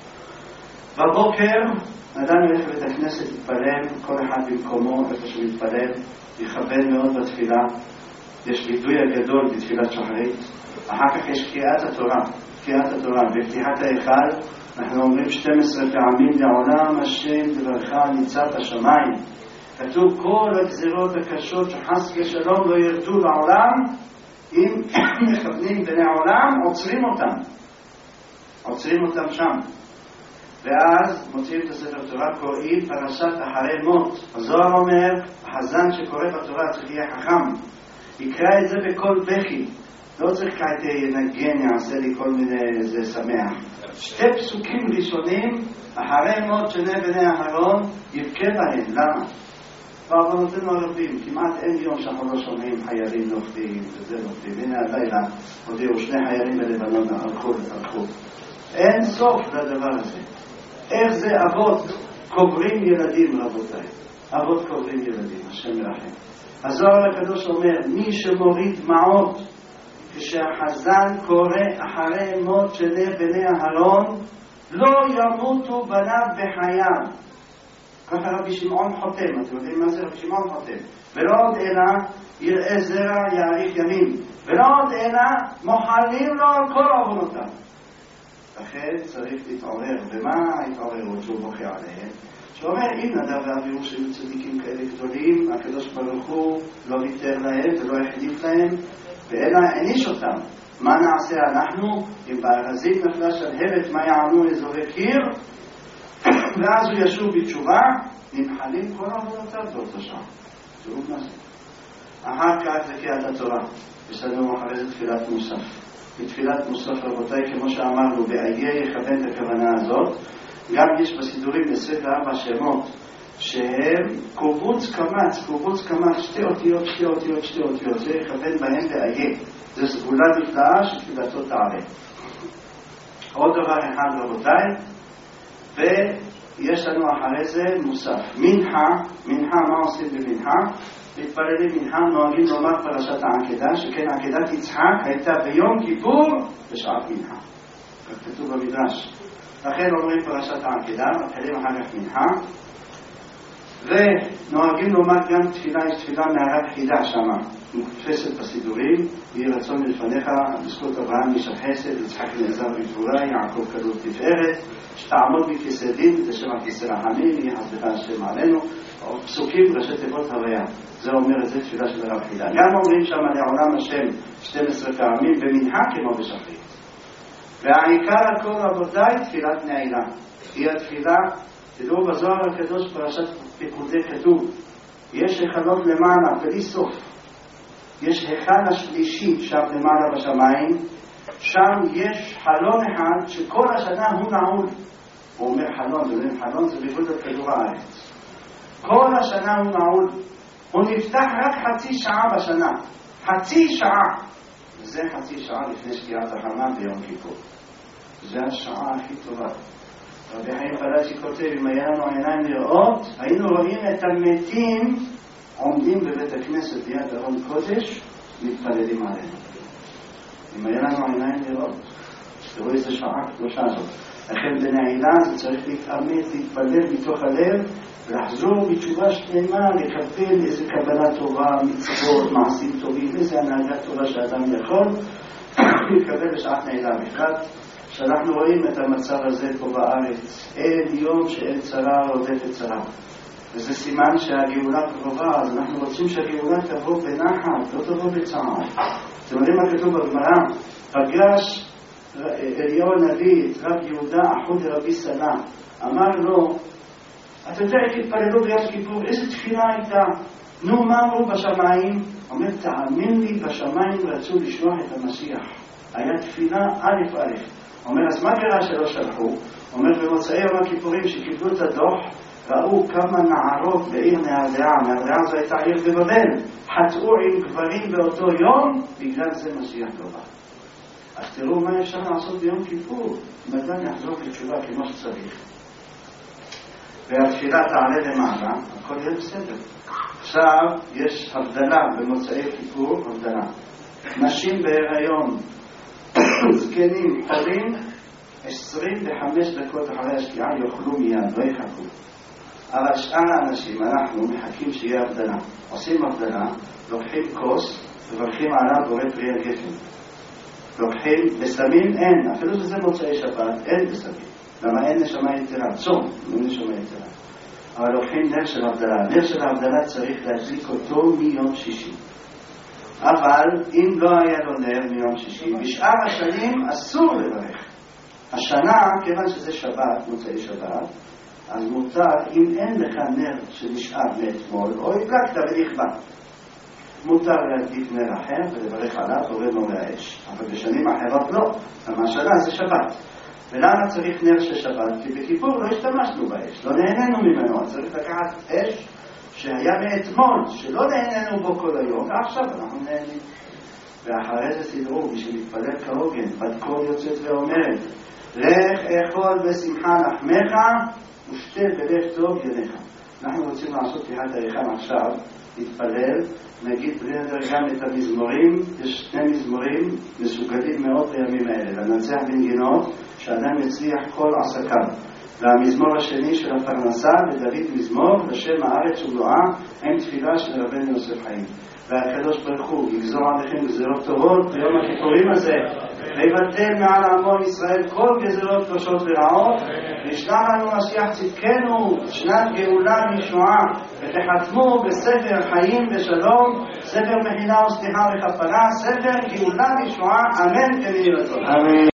בבוקר, אדם ילך לבית הכנסת, יתפלל, כל אחד במקומו, איפה שהוא יתפלל, יכוון מאוד בתפילה. יש וידוי הגדול בתפילת שחרית. אחר כך יש קריאת התורה, קריאת התורה, בפתיחת ההיכל, אנחנו אומרים שתים עשרה פעמים לעולם השם דברך ניצב השמיים. כתוב כל הגזירות הקשות שחס ושלום לא ירדו לעולם, אם מכוונים בני העולם, עוצרים אותם. עוצרים אותם שם. ואז מוצאים את הספר תורה, קוראים פרשת אחרי מות. הזוהר אומר, החזן שקורא בתורה צריך יהיה חכם. יקרא את זה בכל בכי. לא צריך כעת ינגן, יעשה לי כל מיני, זה שמח. שתי פסוקים ראשונים, אחרי מות שני בני אהרון, יבכה בהם. למה? בעוונותינו הרבים, כמעט אין יום שאנחנו לא שומעים חיילים נופלים, וזה נופלים. הנה הלילה, הודיעו שני חיילים בלבנון הלכו והלכו. אין סוף לדבר הזה. איך זה אבות קוברים ילדים, רבותיי? אבות קוברים ילדים, השם מרחם. הזוהר הקדוש אומר, מי שמוריד דמעות, כשהחזן קורא אחרי מות שני בני אהרון, לא ימותו בניו בחייו. ככה רבי שמעון חותם, אתם יודעים מה זה רבי שמעון חותם? ולא עוד אלא יראה זרע יאריך ימים, ולא עוד אלא מוחלים לו על כל עוונותיו. לכן צריך להתעורר. ומה ההתעוררות שהוא בוכה עליהם? שאומר, אם נדב ואביהו שהיו צדיקים כאלה גדולים, הקדוש ברוך הוא לא ויתר להם ולא החליף להם, ואלא העניש אותם. מה נעשה אנחנו? אם בארזית נפלה שלהבת, מה יענו אזורי קיר? ואז הוא ישוב בתשובה, נמחלים כל עבודותיו באותו שעה. תראו מה זה. אחר כך לקריאת התורה. יש לנו אחרי זה תפילת מוסף. בתפילת מוסף, רבותיי, כמו שאמרנו, באיה יכוון את הכוונה הזאת. גם יש בסידורים עשרים וארבע שמות שהם קובוץ קמץ, קובוץ קמץ, שתי אותיות, שתי אותיות, שתי אותיות, זה יכוון בהם באיה. זו סגולה נפלאה שתפילתו תעלה. עוד דבר אחד, רבותיי, ויש לנו אחרי זה מוסף. מנחה, מנחה, מה עושים במנחה? מתפללים מנחה, נוהגים לומר פרשת העקדה, שכן עקדת יצחק הייתה ביום כיפור בשעת מנחה. כך כתוב במדרש. לכן אומרים פרשת העקדה, מתחילים אחר כך מנחה, ונוהגים לומר גם תפילה, יש תפילה מערת חידה שמה, מוקפסת בסידורים, יהי רצון מלפניך, בזכות אברהם איש החסד, יצחק נעזר בגבורה, יעקב כדור תפארת, שתעמוד בכיסא דין, ותשב על כיסא רחמים, יהי חסדך השם עלינו, פסוקים ראשי תיבות הוויה. זה אומר את זה תפילה של הרב חידה. גם אומרים שם לעולם השם שתים עשרה פעמים במנחה כמו בשחרית. והעיקר הכל רבותיי תפילת נעילה. היא התפילה, תדעו בזוהר הקדוש פרשת פקודי כתוב, יש היכלות למעלה בלי סוף. יש היכל השלישי שם למעלה בשמיים, שם יש חלון אחד שכל השנה הוא נעול. הוא אומר חלון, זה אומר חלון, זה בגודל כדור הארץ. כל השנה הוא נעול. הוא נפתח רק חצי שעה בשנה. חצי שעה. וזה חצי שעה לפני שקיעת החמה ביום כיפור. זה השעה הכי טובה. רבי חיים פלאצ'י כותב, אם היה לנו עיניים לראות, היינו רואים את המתים עומדים בבית הכנסת ליד ארון קודש, מתפללים עלינו. אם היה לנו עיניים לראות, תראו איזה שעה קדושה הזאת. לכן בנעילה זה צריך להתאמץ, להתפלל מתוך הלב, ולחזור בתשובה שלמה, לקבל איזה קבלה טובה, מצוות, מעשים טובים, איזה הנהגה טובה שאדם יכול, להתקבל בשעת נעילה. בכלל, שאנחנו רואים את המצב הזה פה בארץ, אין יום שאין צרה רודפת צרה. וזה סימן שהגאולה קרובה, אז אנחנו רוצים שהגאולה תבוא בנחת, לא תבוא בצער. אתם יודעים מה כתוב בגמרא? פגש אליהו הנביא, את רב יהודה אחוד רבי סלע, אמר לו, אתה יודע, תתפללו ביום כיפור, איזה תפילה הייתה? נו, מה אמרו בשמיים? אומר, תאמין לי, בשמיים רצו לשלוח את המשיח. היה תפילה א' א'. אומר, אז מה קרה שלא שלחו? אומר, במוצאי יום הכיפורים שקיבלו את הדוח, ראו כמה נערות בעיר נהרדעה. נהרדעה זו הייתה עיר בבבל. חטאו עם גברים באותו יום, בגלל זה משיח לא בא. אז תראו מה אפשר לעשות ביום כיפור. אם אדם יחזור בתשובה כמו שצריך. והתפילה תעלה למעלה, הכל יהיה בסדר. עכשיו יש הבדלה במוצאי כיפור, הבדלה. נשים בהיריון, זקנים, חולים, עשרים וחמש דקות אחרי השקיעה יאכלו מיד, לא יחכו. אבל שאר האנשים, אנחנו מחכים שיהיה הבדלה. עושים הבדלה, לוקחים כוס, וברכים עליו בורא פרי הגפן. לוקחים, בסמים אין, אפילו שזה מוצאי שבת, אין בסמים. למה אין נשמה יתרה? צום, לא נשמה יתרה. אבל לוקחים נר של הבדלה. נר של הבדלה צריך להדליק אותו מיום שישי. אבל אם לא היה לו נר מיום שישי, בשאר השנים אסור לברך. השנה, כיוון שזה שבת, מוצאי שבת, אז מותר, אם אין לך נר שנשאר מאתמול, או הדלקת ונכבה, מותר להדליק נר אחר ולברך עליו הורדנו מהאש. אבל בשנים אחרות לא. למה השנה זה שבת. ולמה צריך נר של שבת? כי בכיפור לא השתמשנו באש, לא נהנינו ממנו. צריך לקחת אש שהיה מאתמול, שלא נהנינו בו כל היום, ועכשיו אנחנו נהנים. ואחרי זה תדעו, בשביל להתפלל כהוגן, בת קול יוצאת ואומרת, לך אכול בשמחה לחמך ושתה בלב טוב ידיך. אנחנו רוצים לעשות פתיחת היכל עכשיו, להתפלל, נגיד בלי נדר גם את המזמורים. יש שני מזמורים מסוגלים מאוד בימים האלה, לנצח בנגינות שאדם יצליח כל עסקיו. והמזמור השני של הפרנסה, ודוד מזמור, לשם הארץ ובלועה, עם תפילה של רבנו יוסף חיים. והקדוש ברוך הוא יגזור עליכם גזירות טובות ביום הכיפורים הזה, ויבטל מעל עמו ישראל כל גזירות קשות ורעות, וישלח לנו משיח צדקנו, שנת גאולה וישועה, ותחתמו בספר חיים ושלום, ספר מחילה וסליחה וכפרה, ספר גאולה וישועה, אמן כן יהי רצון.